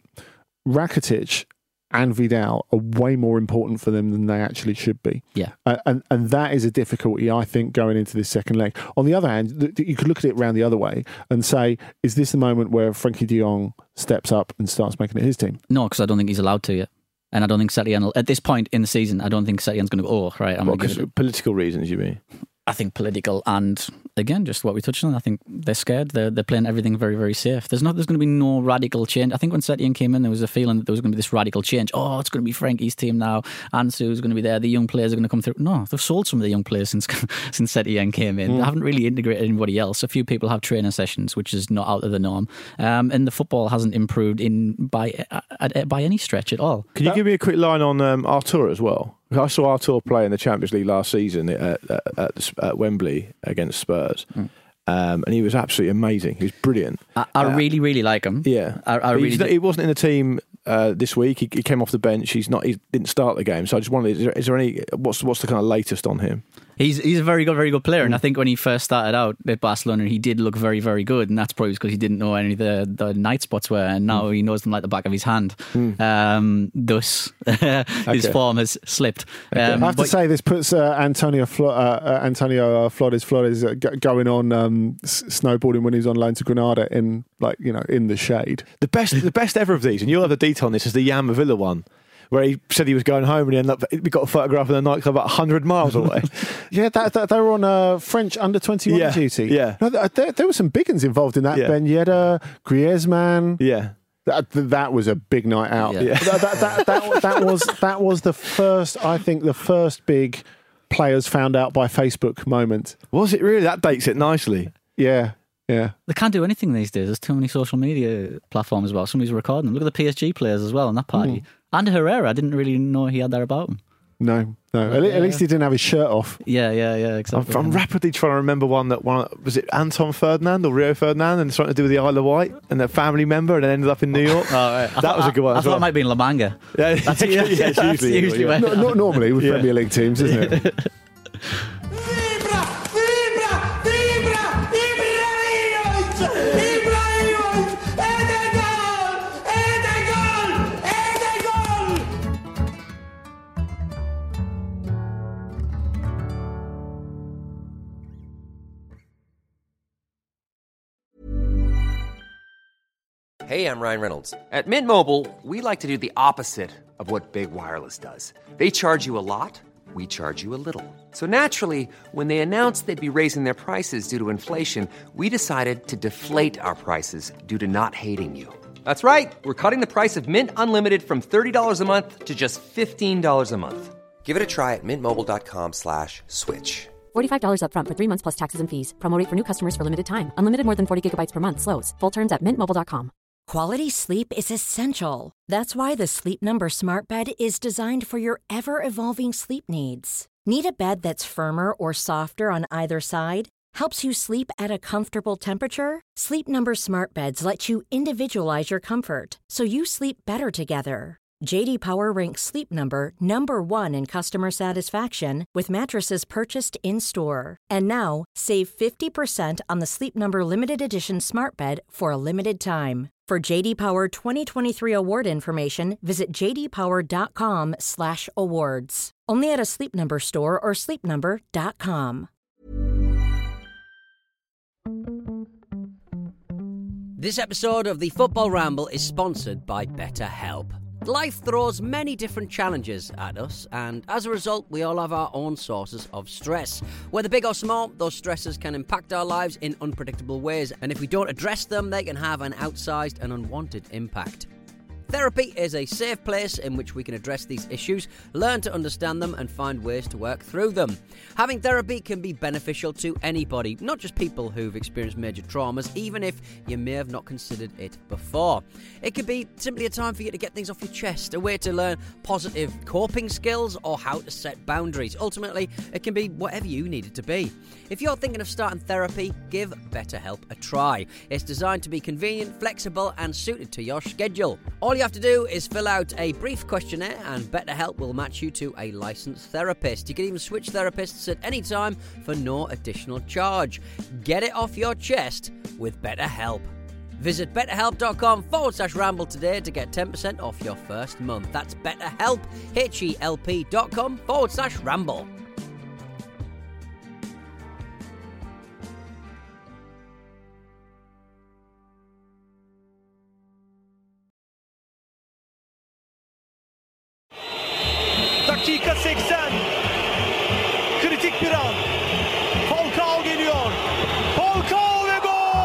Rakitic and Vidal are way more important for them than they actually should be. Yeah. Uh, and and that is a difficulty, I think, going into this second leg. On the other hand, th- you could look at it around the other way and say, is this the moment where Frankie de Jong steps up and starts making it his team? No, because I don't think he's allowed to yet. And I don't think Setien, at this point in the season, I don't think Setien's going to go, oh, right, I'm well, going to give it. Political reasons, you mean? I think political, and again, just what we touched on, I think they're scared. They're, they're playing everything very, very safe. There's not. There's going to be no radical change. I think when Setien came in, there was a feeling that there was going to be this radical change. Oh, it's going to be Frankie's team now. Ansu's going to be there. The young players are going to come through. No, they've sold some of the young players since since Setien came in. Mm. They haven't really integrated anybody else. A few people have training sessions, which is not out of the norm. Um, and the football hasn't improved in by uh, by any stretch at all. Can you that, give me a quick line on um, Arturo as well? I saw Arturo play in the Champions League last season at, at, at, at Wembley against Spurs, mm. um, and he was absolutely amazing. He was brilliant. I, I uh, really, really like him. Yeah, I, I really. Not, he wasn't in the team uh, this week. He, he came off the bench. He's not. He didn't start the game. So I just wondered: is there, is there any? What's what's the kind of latest on him? He's he's a very good, very good player, and I think when he first started out at Barcelona, he did look very, very good, and that's probably because he didn't know any of the, the night spots were, and now mm. he knows them like the back of his hand. Mm. Um, thus, his okay. form has slipped. Okay. Um, I have to say, this puts uh, Antonio Flo- uh, Antonio uh, Flores Flores uh, g- going on um, s- snowboarding when he's on loan to Granada in like you know in the shade. The best, the best ever of these, and you'll have the detail on this, is the Jan Villa one, where he said he was going home and he ended up, we got a photograph in the nightclub about one hundred miles away. yeah, that, that, they were on uh, French under twenty-one yeah, duty. Yeah. No, there, there were some big ones involved in that. Yeah. Ben Yedder, Griezmann. Yeah. That, that was a big night out. Yeah. that, that, that, that, that, was, that was the first, I think, the first big players found out by Facebook moment. Was it really? That dates it nicely. Yeah. Yeah. They can't do anything these days. There's too many social media platforms as well. Somebody's recording them. Look at the P S G players as well in that party. Mm. And Herrera, I didn't really know he had that about him. No, no. At, yeah. at least he didn't have his shirt off. Yeah, yeah, yeah, exactly. I'm, I'm rapidly trying to remember one that one was it Anton Ferdinand or Rio Ferdinand, and something to do with the Isle of Wight and their family member, and it ended up in New York. Oh, right. That was a good one. I, I as thought well. it might be in La Manga. Yeah, that's, yeah, yeah, yeah, that's usually, usually yeah. where. Not, not normally with yeah. Premier League teams, isn't it? Hey, I'm Ryan Reynolds. At Mint Mobile, we like to do the opposite of what Big Wireless does. They charge you a lot, we charge you a little. So naturally, when they announced they'd be raising their prices due to inflation, we decided to deflate our prices due to not hating you. That's right. We're cutting the price of Mint Unlimited from thirty dollars a month to just fifteen dollars a month. Give it a try at mintmobile.com slash switch. forty-five dollars up front for three months plus taxes and fees. Promo rate for new customers for limited time. Unlimited more than forty gigabytes per month slows. Full terms at mint mobile dot com. Quality sleep is essential. That's why the Sleep Number Smart Bed is designed for your ever-evolving sleep needs. Need a bed that's firmer or softer on either side? Helps you sleep at a comfortable temperature? Sleep Number Smart Beds let you individualize your comfort, so you sleep better together. J D Power ranks Sleep Number number one in customer satisfaction with mattresses purchased in-store. And now, save fifty percent on the Sleep Number Limited Edition Smart Bed for a limited time. For J D Power twenty twenty-three award information, visit j d power dot com slash awards. Only at a Sleep Number store or sleep number dot com. This episode of the Football Ramble is sponsored by BetterHelp. Life throws many different challenges at us, and as a result, we all have our own sources of stress. Whether big or small, those stresses can impact our lives in unpredictable ways, and if we don't address them, they can have an outsized and unwanted impact. Therapy is a safe place in which we can address these issues, learn to understand them, and find ways to work through them. Having therapy can be beneficial to anybody, not just people who've experienced major traumas, even if you may have not considered it before. It could be simply a time for you to get things off your chest, a way to learn positive coping skills, or how to set boundaries. Ultimately, it can be whatever you need it to be. If you're thinking of starting therapy, give BetterHelp a try. It's designed to be convenient, flexible, and suited to your schedule. All you have to do is fill out a brief questionnaire, and BetterHelp will match you to a licensed therapist. You can even switch therapists at any time for no additional charge. Get it off your chest with BetterHelp. Visit betterhelp.com forward slash ramble today to get ten percent off your first month. That's BetterHelp, H-E-L-P dot com forward slash ramble. Dakika seksen. Kritik bir an. Falcao geliyor. Falcao ve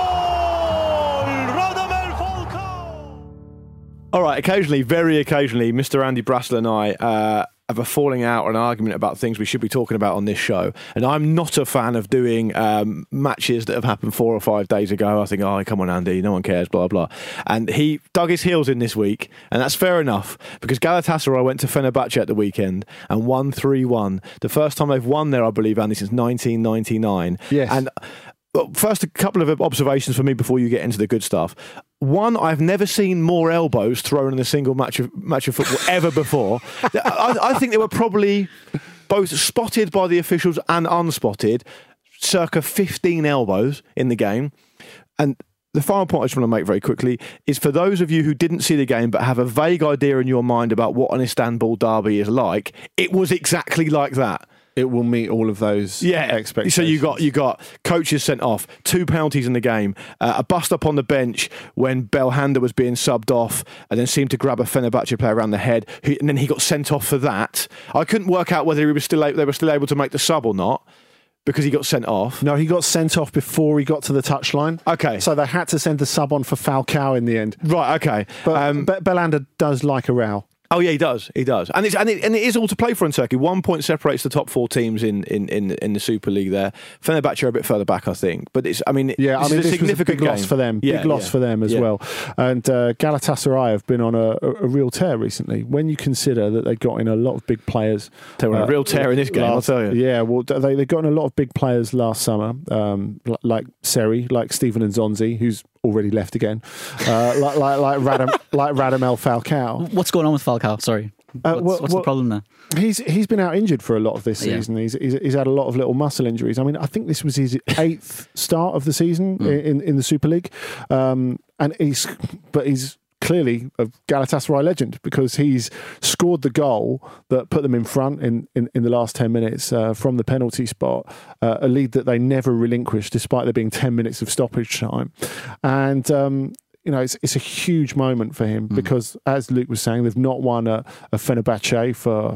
gol! Radamel Falcao! All right, occasionally, very occasionally, Mister Andy Brassel and I uh, have a falling out or an argument about things we should be talking about on this show. And I'm not a fan of doing um, matches that have happened four or five days ago. I think, oh, come on, Andy, no one cares, blah, blah. And he dug his heels in this week, and that's fair enough, because Galatasaray went to Fenerbahce at the weekend and won three one. The first time they've won there, I believe, Andy, since nineteen ninety-nine. Yes. And first, a couple of observations for me before you get into the good stuff. One, I've never seen more elbows thrown in a single match of match of football ever before. I, I think they were probably both spotted by the officials and unspotted, circa fifteen elbows in the game. And the final point I just want to make very quickly is for those of you who didn't see the game but have a vague idea in your mind about what an Istanbul derby is like, it was exactly like that. It will meet all of those yeah. expectations. So you got you got coaches sent off, two penalties in the game, uh, a bust up on the bench when Belhanda was being subbed off, and then seemed to grab a Fenerbahce player around the head, who, and then he got sent off for that. I couldn't work out whether he was still they were still able to make the sub or not, because he got sent off. No, he got sent off before he got to the touchline. Okay. So they had to send the sub on for Falcao in the end. Right, okay. But um, Be- Belhanda does like a row. Oh yeah, he does. He does, and it's and it, and it is all to play for in Turkey. One point separates the top four teams in, in, in, in the Super League. There, Fenerbahce are a bit further back, I think. But it's, I mean, yeah, I mean, a this significant was a big loss game. for them. Yeah, big loss yeah. for them as yeah. well. And uh, Galatasaray have been on a, a, a real tear recently. When you consider that they got in a lot of big players, they were uh, a real tear in this game. Last, I'll tell you. Yeah, well, they they got in a lot of big players last summer, um, like Seri, like Stephen Nzonzi, who's already left again, uh, like like like, Radam, like Radamel Falcao. What's going on with Falcao? Sorry. Uh, what's well, what's well, the problem there? He's he's been out injured for a lot of this Yeah. season. He's, he's he's had a lot of little muscle injuries. I mean, I think this was his eighth start of the season Mm. in in the Super League, um, and he's but he's clearly a Galatasaray legend because he's scored the goal that put them in front in, in, in the last ten minutes uh, from the penalty spot, uh, a lead that they never relinquished despite there being ten minutes of stoppage time, and. Um, You know, it's it's a huge moment for him mm. because, as Luke was saying, they've not won a, a Fenerbahce for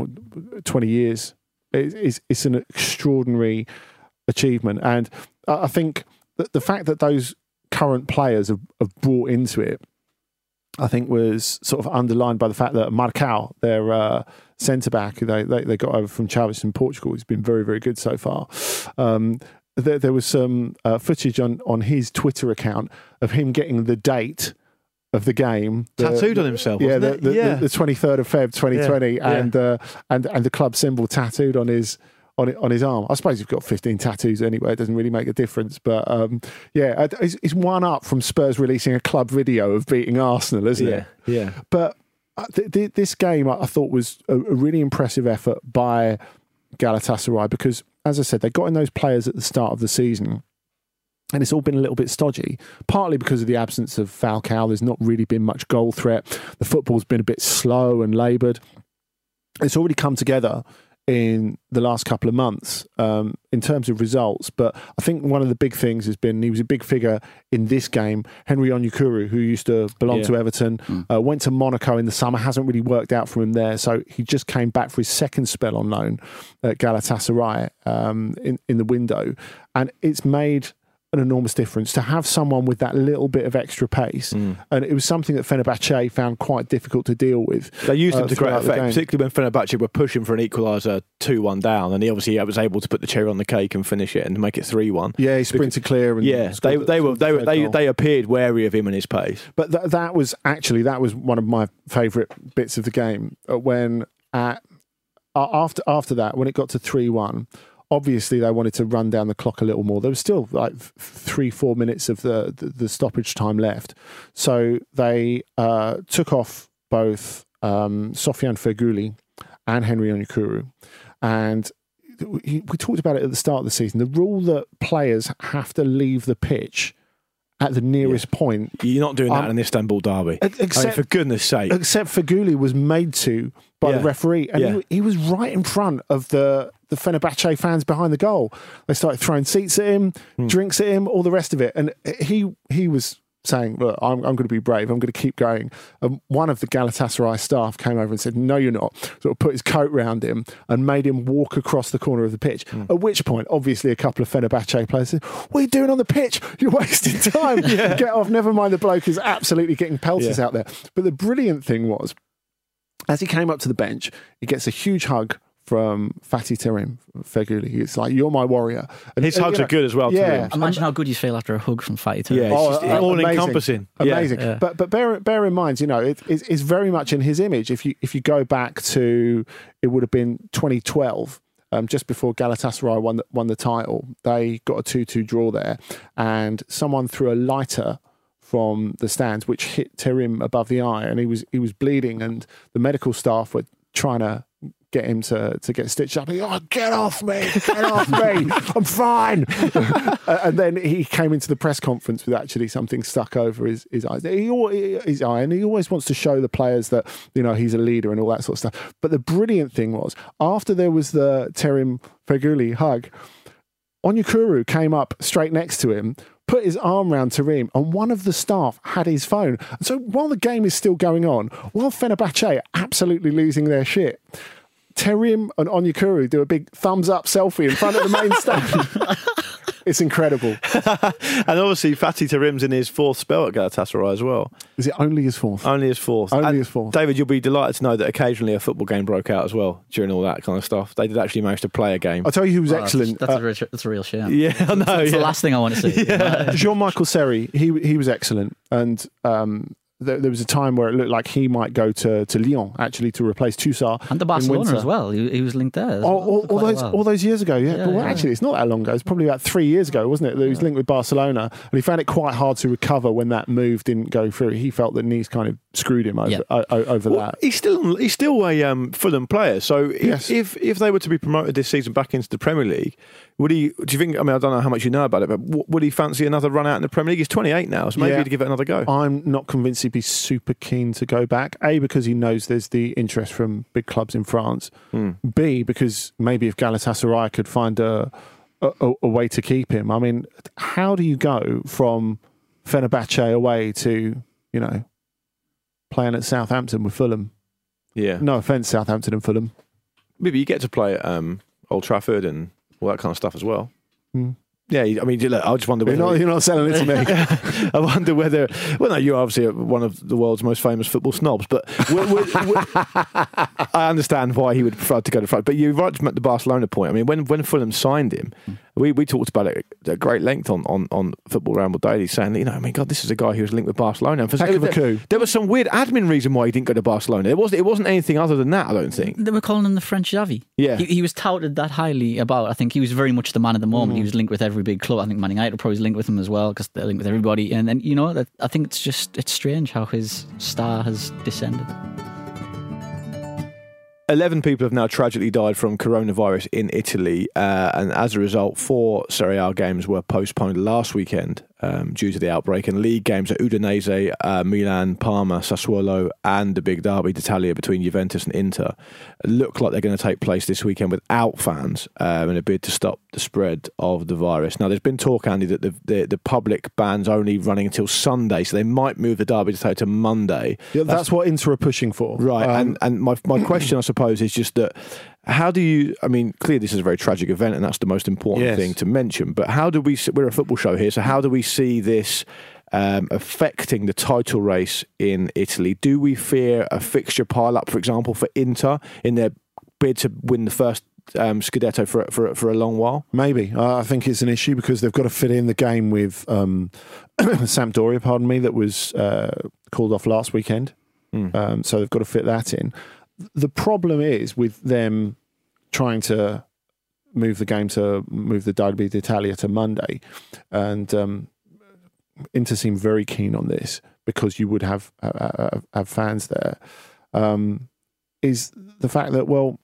twenty years. It, it's it's an extraordinary achievement, and I think that the fact that those current players have, have brought into it, I think, was sort of underlined by the fact that Marcao, their uh, centre back, they, they they got over from Chaves in Portugal, he's been very very good so far. Um, There, there was some uh, footage on, on his Twitter account of him getting the date of the game. The, Tattooed on himself, yeah, wasn't the, it? the, Yeah. the, the twenty-third of February twenty twenty, Yeah, yeah. and uh, and and the club symbol tattooed on his on it, on his arm. I suppose you've got fifteen tattoos anyway. It doesn't really make a difference. But um, yeah, it's, it's one up from Spurs releasing a club video of beating Arsenal, isn't Yeah, it? yeah. But uh, th- th- this game, I I thought, was a, a really impressive effort by Galatasaray because, as I said, they got in those players at the start of the season. And it's all been a little bit stodgy, partly because of the absence of Falcao. There's not really been much goal threat. The football's been a bit slow and laboured. It's already come together in the last couple of months um, in terms of results. But I think one of the big things has been he was a big figure in this game. Henry Onyekuru, who used to belong Yeah. to Everton, Mm. uh, went to Monaco in the summer, hasn't really worked out for him there. So he just came back for his second spell on loan at Galatasaray um, in, in the window. And it's made an enormous difference to have someone with that little bit of extra pace. Mm. And it was something that Fenerbahce found quite difficult to deal with. They used him uh, to great throughout the effect, game. particularly when Fenerbahce were pushing for an equaliser two one down, and he obviously was able to put the cherry on the cake and finish it and make it three one. Yeah, he sprinted clear. And Yeah, scored they the- they were scored the they were third they, goal. they appeared wary of him and his pace. But th- that was actually that was one of my favourite bits of the game uh, when at uh, after after that when it got to three one. Obviously, they wanted to run down the clock a little more. There was still like th- three, four minutes of the, the, the stoppage time left. So they uh, took off both um, Sofiane Feghouli and Henry Onyekuru. And we, we talked about it at the start of the season. The rule that players have to leave the pitch at the nearest point. You're not doing that Um, in an Istanbul derby. ex- I mean, except- for goodness sake. Except Feghouli was made to by Yeah. the referee, and Yeah. he, he was right in front of the the Fenerbahce fans behind the goal. They started throwing seats at him, Hmm. drinks at him, all the rest of it, and he he was saying, "Look, I'm, I'm going to be brave. I'm going to keep going." And one of the Galatasaray staff came over and said, "No, you're not." Sort of put his coat round him and made him walk across the corner of the pitch. Hmm. At which point, obviously, a couple of Fenerbahce players said, "What are you doing on the pitch? You're wasting time. Get off." Never mind, the bloke is absolutely getting pelters Yeah. out there. But the brilliant thing was, as he came up to the bench, he gets a huge hug from Fatih Terim Feghouli. It's like, "You're my warrior." And, His and, hugs you are good as well, Yeah, Terim. Imagine how good you feel after a hug from Fatih Terim. Yeah, it's just uh, all amazing. encompassing. Yeah. Amazing. Yeah. But but bear bear in mind, you know, it, it's, it's very much in his image. If you if you go back to, it would have been twenty twelve. Um, just before Galatasaray won the, won the title, they got a two two draw there, and someone threw a lighter from the stands, which hit Terim above the eye, and he was he was bleeding, and the medical staff were trying to get him to, to get stitched up. He, oh, get off me, get off me, I'm fine. And then he came into the press conference with actually something stuck over his, his eyes. He, al- his eye, and he always wants to show the players that, you know, he's a leader and all that sort of stuff. But the brilliant thing was, after there was the Terim Feghouli hug, Onyekuru came up straight next to him, put his arm round Terim, and one of the staff had his phone. And so while the game is still going on, while Fenerbahce are absolutely losing their shit, Terim and Onyekuru do a big thumbs up selfie in front of the main stand. It's incredible. And obviously, Fatih Terim's in his fourth spell at Galatasaray as well. Is it only his fourth? Only his fourth. Only And his fourth. David, you'll be delighted to know that occasionally a football game broke out as well during all that kind of stuff. They did actually manage to play a game. I'll tell you who was Well, excellent. That's, Uh, that's, a real, that's a real shame. Yeah, I know. That's yeah. the last thing I want to see. Uh, Jean-Michel Seri, he he was excellent, and um, there, there was a time where it looked like he might go to, to Lyon actually to replace Toussaint And the in Barcelona winter. as well. He, he was linked there. as All, well all, for all quite a those while. all those years ago, yeah. Yeah, but well, yeah. actually, it's not that long ago. It's probably about three years ago, wasn't it? That he was linked with Barcelona, and he found it quite hard to recover when that move didn't go through. He felt that Nice kind of screwed him over Yeah. o- o- over Well, that. he's still he's still a um, Fulham player. So if, Yes. if if they were to be promoted this season back into the Premier League, would he? Do you think? I mean, I don't know how much you know about it, but w- would he fancy another run out in the Premier League? He's twenty-eight now, so maybe Yeah. he'd give it another go. I'm not convinced he'd be super keen to go back. A, because he knows there's the interest from big clubs in France. Hmm. B, because maybe if Galatasaray could find a, a a way to keep him. I mean, how do you go from Fenerbahce away to, you know, playing at Southampton with Fulham? Yeah, No offence, Southampton and Fulham. maybe you get to play at um, Old Trafford and all that kind of stuff as well. Hmm. Yeah, I mean, look, I just wonder You're whether. not, you're not selling it to me. I wonder whether. Well, no, you're obviously one of the world's most famous football snobs, but w- w- w- I understand why he would prefer to go to France. But you're right to make the Barcelona point. I mean, when when Fulham signed him, We we talked about it at great length on, on, on Football Ramble Daily, saying that, you know, I mean, God, this is a guy who was linked with Barcelona. And for, Heck of a there, coup. there was some weird admin reason why he didn't go to Barcelona. It wasn't, it wasn't anything other than that, I don't think. They were calling him the French Xavi. Yeah. He, he was touted that highly about, I think he was very much the man at the moment. Mm-hmm. He was linked with every big club. I think Man United probably linked with him as well because they're linked with everybody. And then, you know, that, I think it's just, it's strange how his star has descended. eleven people have now tragically died from coronavirus in Italy, uh, and as a result, four Serie A games were postponed last weekend um, due to the outbreak. And league games at Udinese, uh, Milan, Parma, Sassuolo, and the big derby d'Italia between Juventus and Inter look like they're going to take place this weekend without fans um, in a bid to stop the spread of the virus. Now, there's been talk, Andy, that the, the, the public ban's only running until Sunday, so they might move the derby d'Italia to Monday. Yeah, that's, that's what Inter are pushing for. Right, Um, and, and my, my question, I suppose, is just that how do you, I mean, clearly this is a very tragic event and that's the most important Yes. thing to mention, but how do we, we're a football show here, so how do we see this um, affecting the title race in Italy? Do we fear a fixture pile-up, for example, for Inter in their bid to win the first um, Scudetto for, for, for a long while? Maybe. Uh, I think it's an issue because they've got to fit in the game with um, Sampdoria, pardon me, that was uh, called off last weekend. Mm. Um, so they've got to fit that in. The problem is with them trying to move the game to move the Derby d'Italia to Monday, and um, Inter seem very keen on this because you would have uh, have fans there. Um, is the fact that well,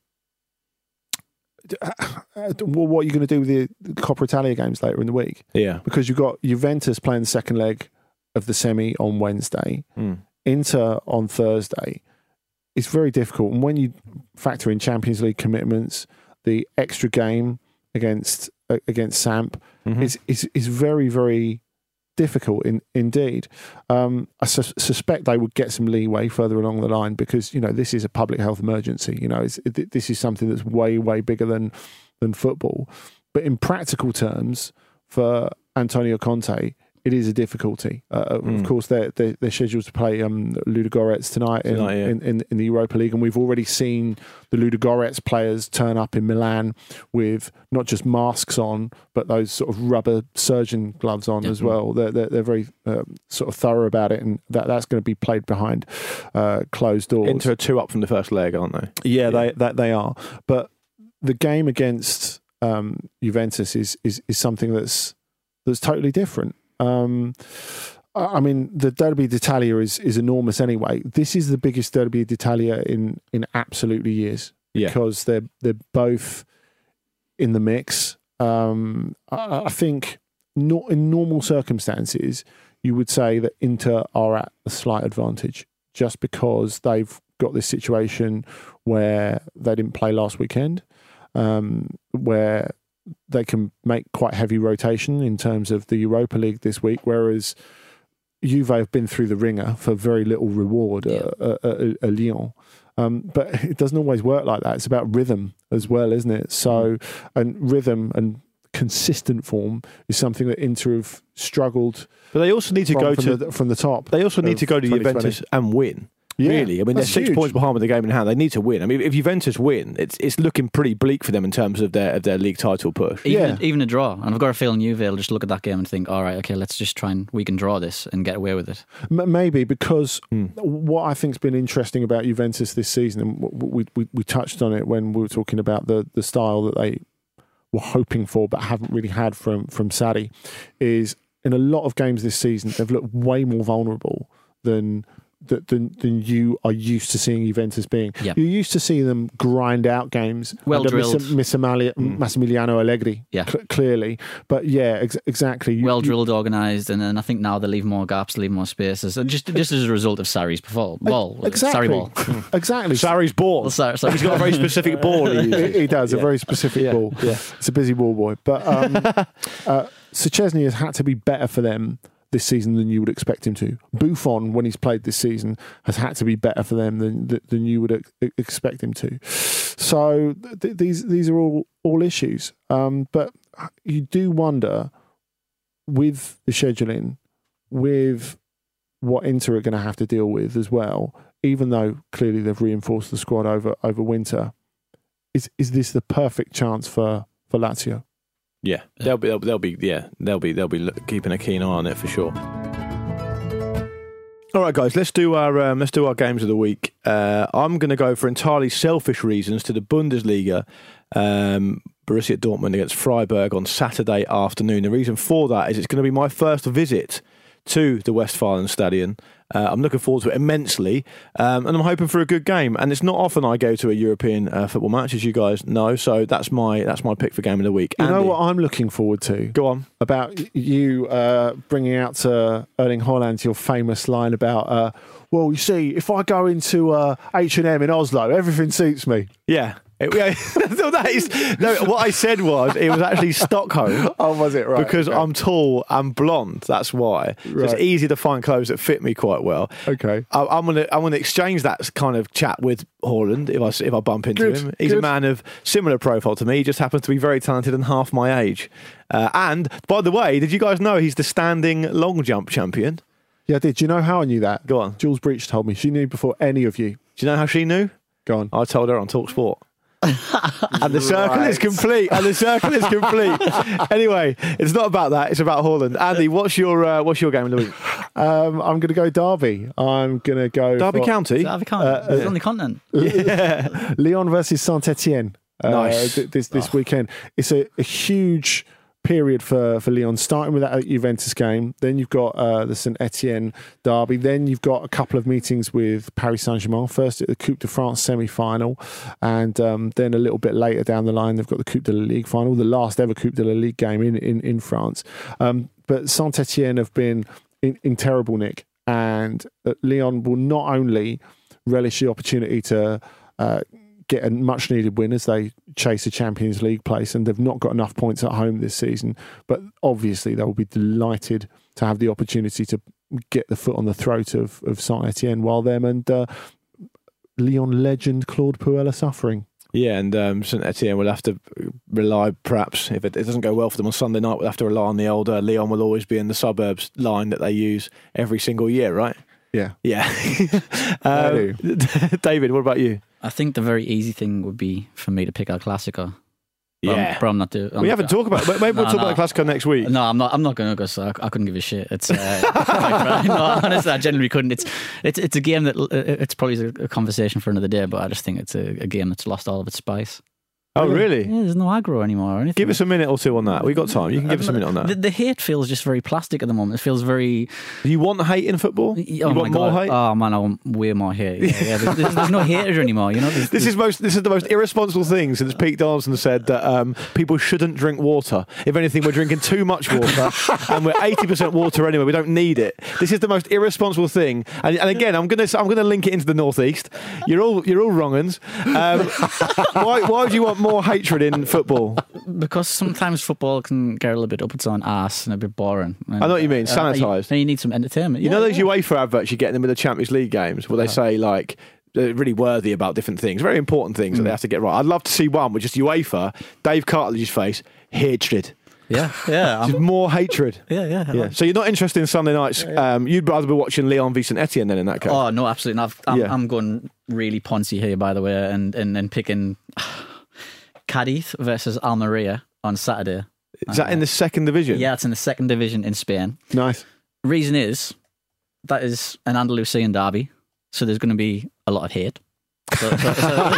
what are you going to do with the Coppa Italia games later in the week? Yeah, because you've got Juventus playing the second leg of the semi on Wednesday, mm. Inter on Thursday. It's very difficult. And when you factor in Champions League commitments, the extra game against uh, against Samp, mm-hmm. is is is very, very difficult in, indeed. Um, I su- suspect they would get some leeway further along the line because, you know, this is a public health emergency. You know, it's, it, this is something that's way, way bigger than than football. But in practical terms, for Antonio Conte, it is a difficulty. Uh, mm. Of course, they're, they're, they're scheduled to play um, Ludogorets tonight, in, tonight yeah. in, in, in the Europa League, and we've already seen the Ludogorets players turn up in Milan with not just masks on, but those sort of rubber surgeon gloves on yeah. as well. They're, they're, they're very uh, sort of thorough about it, and that, that's going to be played behind uh, closed doors. Into a two up from the first leg, aren't they? Yeah, yeah. They, that, they are. But the game against um, Juventus is, is is something that's that's totally different. Um, I mean, the Derby d'Italia is, is enormous anyway. This is the biggest Derby d'Italia in, in absolutely years yeah. because they're they're both in the mix. Um, I, I think not in normal circumstances, you would say that Inter are at a slight advantage just because they've got this situation where they didn't play last weekend, um, where they can make quite heavy rotation in terms of the Europa League this week, whereas Juve have been through the ringer for very little reward yeah. at, at, at, at Lyon. Um, but it doesn't always work like that. It's about rhythm as well, isn't it? So, and rhythm and consistent form is something that Inter have struggled. But they also need to from, go from to the, from the top. They also need to go to Juventus and win. Yeah, really, I mean, they're six huge. points behind with the game in hand. They need to win. I mean, if Juventus win, it's it's looking pretty bleak for them in terms of their of their league title push. Even, yeah. a, even a draw, and I've got a feeling Juve will just look at that game and think, "All right, okay, let's just try and we can draw this and get away with it." M- maybe because mm. what I think's been interesting about Juventus this season, and we we we touched on it when we were talking about the the style that they were hoping for but haven't really had from from Sarri, is in a lot of games this season they've looked way more vulnerable than. Than, than you are used to seeing Juventus being. Yep. You're used to seeing them grind out games. Well drilled. Miss, Miss Amalia, mm. Massimiliano Allegri, yeah. cl- clearly. But yeah, ex- exactly. You, well drilled, organised, and then I think now they leave more gaps, leave more spaces. And just, just as a result of Sarri's ball. ball exactly. Sarri ball. exactly. Sarri's ball. Well, Sarri, Sarri. He's got a very specific ball he uses. He, he does, yeah. a very specific yeah. ball. Yeah. It's a busy ball boy. But um, uh, Szczesny has had to be better for them this season than you would expect him to. Buffon, when he's played this season, has had to be better for them than than you would ex- expect him to. So th- these these are all all issues. Um, but you do wonder with the scheduling, with what Inter are going to have to deal with as well. Even though clearly they've reinforced the squad over over winter, is is this the perfect chance for for Lazio? Yeah, they'll be, they'll, they'll be, yeah, they'll be, they'll be look, keeping a keen eye on it for sure. All right, guys, let's do our um, let's do our games of the week. Uh, I'm going to go for entirely selfish reasons to the Bundesliga. Um, Borussia Dortmund against Freiburg on Saturday afternoon. The reason for that is it's going to be my first visit to the Westfalenstadion. Uh, I'm looking forward to it immensely, um, and I'm hoping for a good game. And it's not often I go to a European uh, football match, as you guys know. So that's my that's my pick for game of the week. You Andy, know what I'm looking forward to? Go on. About you uh, bringing out to Erling Haaland your famous line about, uh, well, you see, if I go into uh, H and M in Oslo, everything suits me. Yeah. It, yeah, so that is, no, what I said was it was actually Stockholm. Oh, was it? Right. Because okay. I'm tall and blonde. That's why. So right. It's easy to find clothes that fit me quite well. Okay. I, I'm gonna I'm gonna exchange that kind of chat with Haaland if I if I bump into good, him. He's good. a man of similar profile to me. He just happens to be very talented and half my age. Uh, and by the way, did you guys know he's the standing long jump champion? Yeah, I did. Do you know how I knew that? Go on. Jules Breach told me. She knew before any of you. Do you know how she knew? Go on. I told her on TalkSport. And the circle Right. is complete. And the circle is complete. Anyway, it's not about that. It's about Haaland. Andy, what's your uh, what's your game of the week? Um, I'm going to go Derby. I'm going to go Derby for, County. Derby County. Uh, It's uh, on the continent. Yeah. Lyon versus Saint Etienne. Uh, Nice. th- this this Oh. weekend. It's a, a huge period for, for Lyon, starting with that Juventus game. Then you've got uh, the Saint Etienne derby. Then you've got a couple of meetings with Paris Saint-Germain. First at the Coupe de France semi-final, and um, then a little bit later down the line, they've got the Coupe de la Ligue final, the last ever Coupe de la Ligue game in, in, in France. Um, but Saint Etienne have been in, in terrible nick, and uh, Lyon will not only relish the opportunity to uh, get a much needed win as they chase a Champions League place, and they've not got enough points at home this season, but obviously they will be delighted to have the opportunity to get the foot on the throat of, of Saint Etienne while them and uh, Lyon legend Claude Puel are suffering. Yeah, and um, Saint Etienne will have to rely, perhaps, if it, it doesn't go well for them on Sunday night, we'll have to rely on the old uh, Lyon will always be in the suburbs line that they use every single year, right? Yeah. Yeah. um, David, what about you? I think the very easy thing would be for me to pick El Clasico. But Yeah. I'm, but I'm not doing. We haven't talked about it. Maybe we'll No, talk no. about the Clasico next week. No, I'm not. I'm not going to go. So I, I couldn't give a shit. It's uh, no, honestly, I genuinely couldn't. It's it's it's a game that it's probably a, a conversation for another day. But I just think it's a, a game that's lost all of its spice. Oh, really? Yeah, there's no aggro anymore or anything. Give us a minute or two on that. We've got time. You can give us a minute on that. The, the hate feels just very plastic at the moment. It feels very. Do you want hate in football? Oh you my want more God. hate? Oh man, I want way more hate. Yeah, yeah. There's, there's, there's no hatred anymore. You know. There's, This is most. This is the most irresponsible thing since Pete Donaldson said that um, people shouldn't drink water. If anything, we're drinking too much water, and we're eighty percent water anyway. We don't need it. This is the most irresponsible thing. And, and again, I'm gonna I'm gonna link it into the northeast. You're all you're all wrong-uns. Um, why why do you want more hatred in football? Because sometimes football can get a little bit up its own arse and a bit boring. And, I know what you mean, uh, sanitised. And you need some entertainment. You Yeah, know those yeah. UEFA adverts you get in the middle of Champions League games where they say like they're really worthy about different things, very important things that they have to get right. I'd love to see one with just UEFA, Dave Cartledge's face, hatred. Yeah, yeah, Just I'm, more hatred. yeah, yeah. I Yeah. like- So you're not interested in Sunday nights. Um, you'd rather be watching Lyon v Saint Etienne then in that case. Oh no, absolutely not. I'm, Yeah. I'm going really poncy here, by the way, and and, and picking Cadiz versus Almeria on Saturday. Is that in the second division? Yeah, it's in the second division in Spain. Nice. Reason is that is an Andalusian derby, so there's going to be a lot of hate. So, so,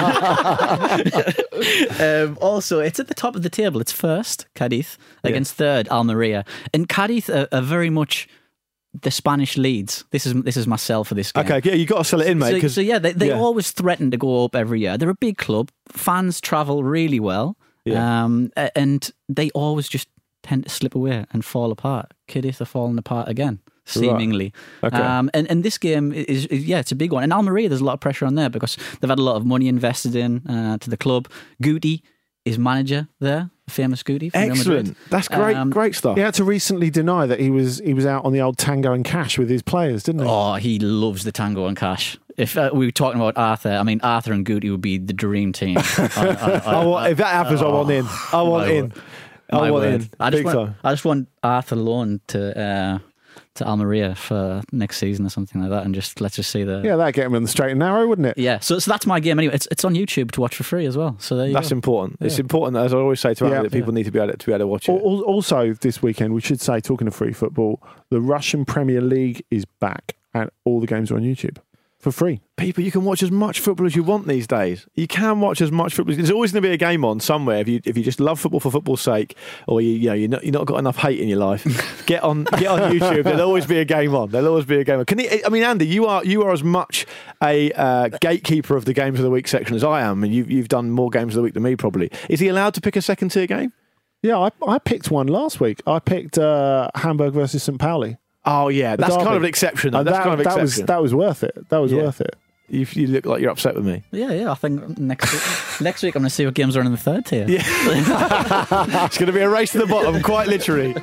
so. um, also, it's at the top of the table. It's first, Cadiz, against third, Almeria. And Cadiz are, are very much the Spanish leads. This is this is my sell for this game. Okay, yeah, you got to sell it in, mate. So, 'cause- so yeah, they, they yeah. always threaten to go up every year. They're a big club. Fans travel really well. Yeah. Um, a- and they always just tend to slip away and fall apart. Cadiz are falling apart again, seemingly. Okay. Um, and, and this game is, is, yeah, it's a big one. And Almeria, there's a lot of pressure on there because they've had a lot of money invested in uh, to the club. Guti is manager there, famous Guti. From Real Madrid. Excellent. That's great, Um, great stuff. He had to recently deny that he was he was out on the old Tango and Cash with his players, didn't he? Oh, he loves the Tango and Cash. If uh, we were talking about Arthur, I mean, Arthur and Guti would be the dream team. I, I, I, I want, if that happens, I want in. I want my in. word. I My want word. in. I just Big want, time. I just want Arthur Loan to uh, to Almeria for next season or something like that, and just let's just see the Yeah, that'd get him on the straight and narrow, wouldn't it? yeah. So so that's my game anyway. It's it's on YouTube to watch for free as well. So there you That's go. important. It's Yeah. important, as I always say to Andy, Yeah. that people need to be able to, to be able to watch it. Al- al- Also, this weekend, we should say, talking of free football, the Russian Premier League is back, and all the games are on YouTube for free. People, you can watch as much football as you want these days. You can watch as much football. There's always going to be a game on somewhere. If you if you just love football for football's sake, or you you know you're not, you're not got enough hate in your life, get on get on YouTube. There'll always be a game on. There'll always be a game on. Can you, I mean, Andy, you are you are as much a uh, gatekeeper of the games of the week section as I am, and you've you've done more games of the week than me probably. Is he allowed to pick a second tier game? Yeah, I, I picked one last week. I picked uh, Hamburg versus Saint Pauli. Oh yeah, that's derby. kind of an exception. Though. And That's that, kind of an that exception. was that was worth it. That was Yeah. worth it. You, you look like you're upset with me. Yeah, yeah. I think next week, next week I'm going to see what games are in the third tier. Yeah. It's going to be a race to the bottom, quite literally.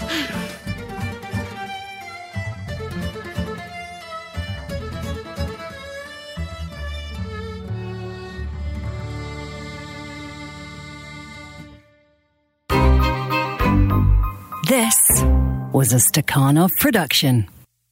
This was a Stakhanov production.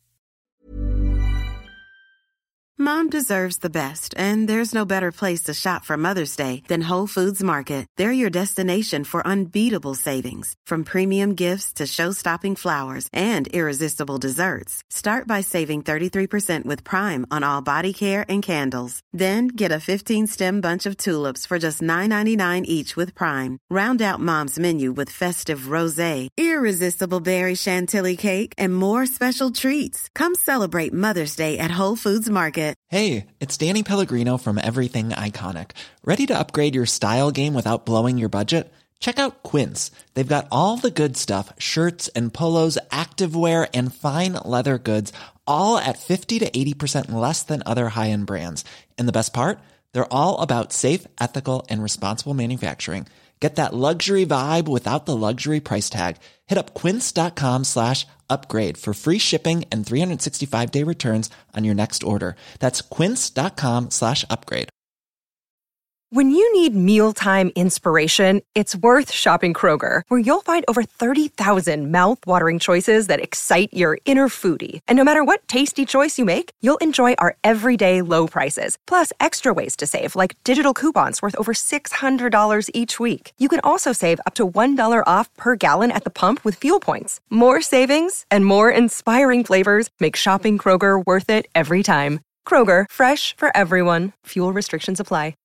Mom deserves the best, and there's no better place to shop for Mother's Day than Whole Foods Market. They're your destination for unbeatable savings, from premium gifts to show-stopping flowers and irresistible desserts. Start by saving thirty-three percent with Prime on all body care and candles. Then get a fifteen-stem bunch of tulips for just nine ninety-nine each with Prime. Round out Mom's menu with festive rosé, irresistible berry chantilly cake, and more special treats. Come celebrate Mother's Day at Whole Foods Market. Hey, it's Danny Pellegrino from Everything Iconic. Ready to upgrade your style game without blowing your budget? Check out Quince. They've got all the good stuff, shirts and polos, activewear, and fine leather goods, all at fifty to eighty percent less than other high-end brands. And the best part? They're all about safe, ethical, and responsible manufacturing. Get that luxury vibe without the luxury price tag. Hit up quince.com slash upgrade for free shipping and three sixty-five day returns on your next order. That's quince.com slash upgrade. When you need mealtime inspiration, it's worth shopping Kroger, where you'll find over thirty thousand mouth-watering choices that excite your inner foodie. And no matter what tasty choice you make, you'll enjoy our everyday low prices, plus extra ways to save, like digital coupons worth over six hundred dollars each week. You can also save up to one dollar off per gallon at the pump with fuel points. More savings and more inspiring flavors make shopping Kroger worth it every time. Kroger, fresh for everyone. Fuel restrictions apply.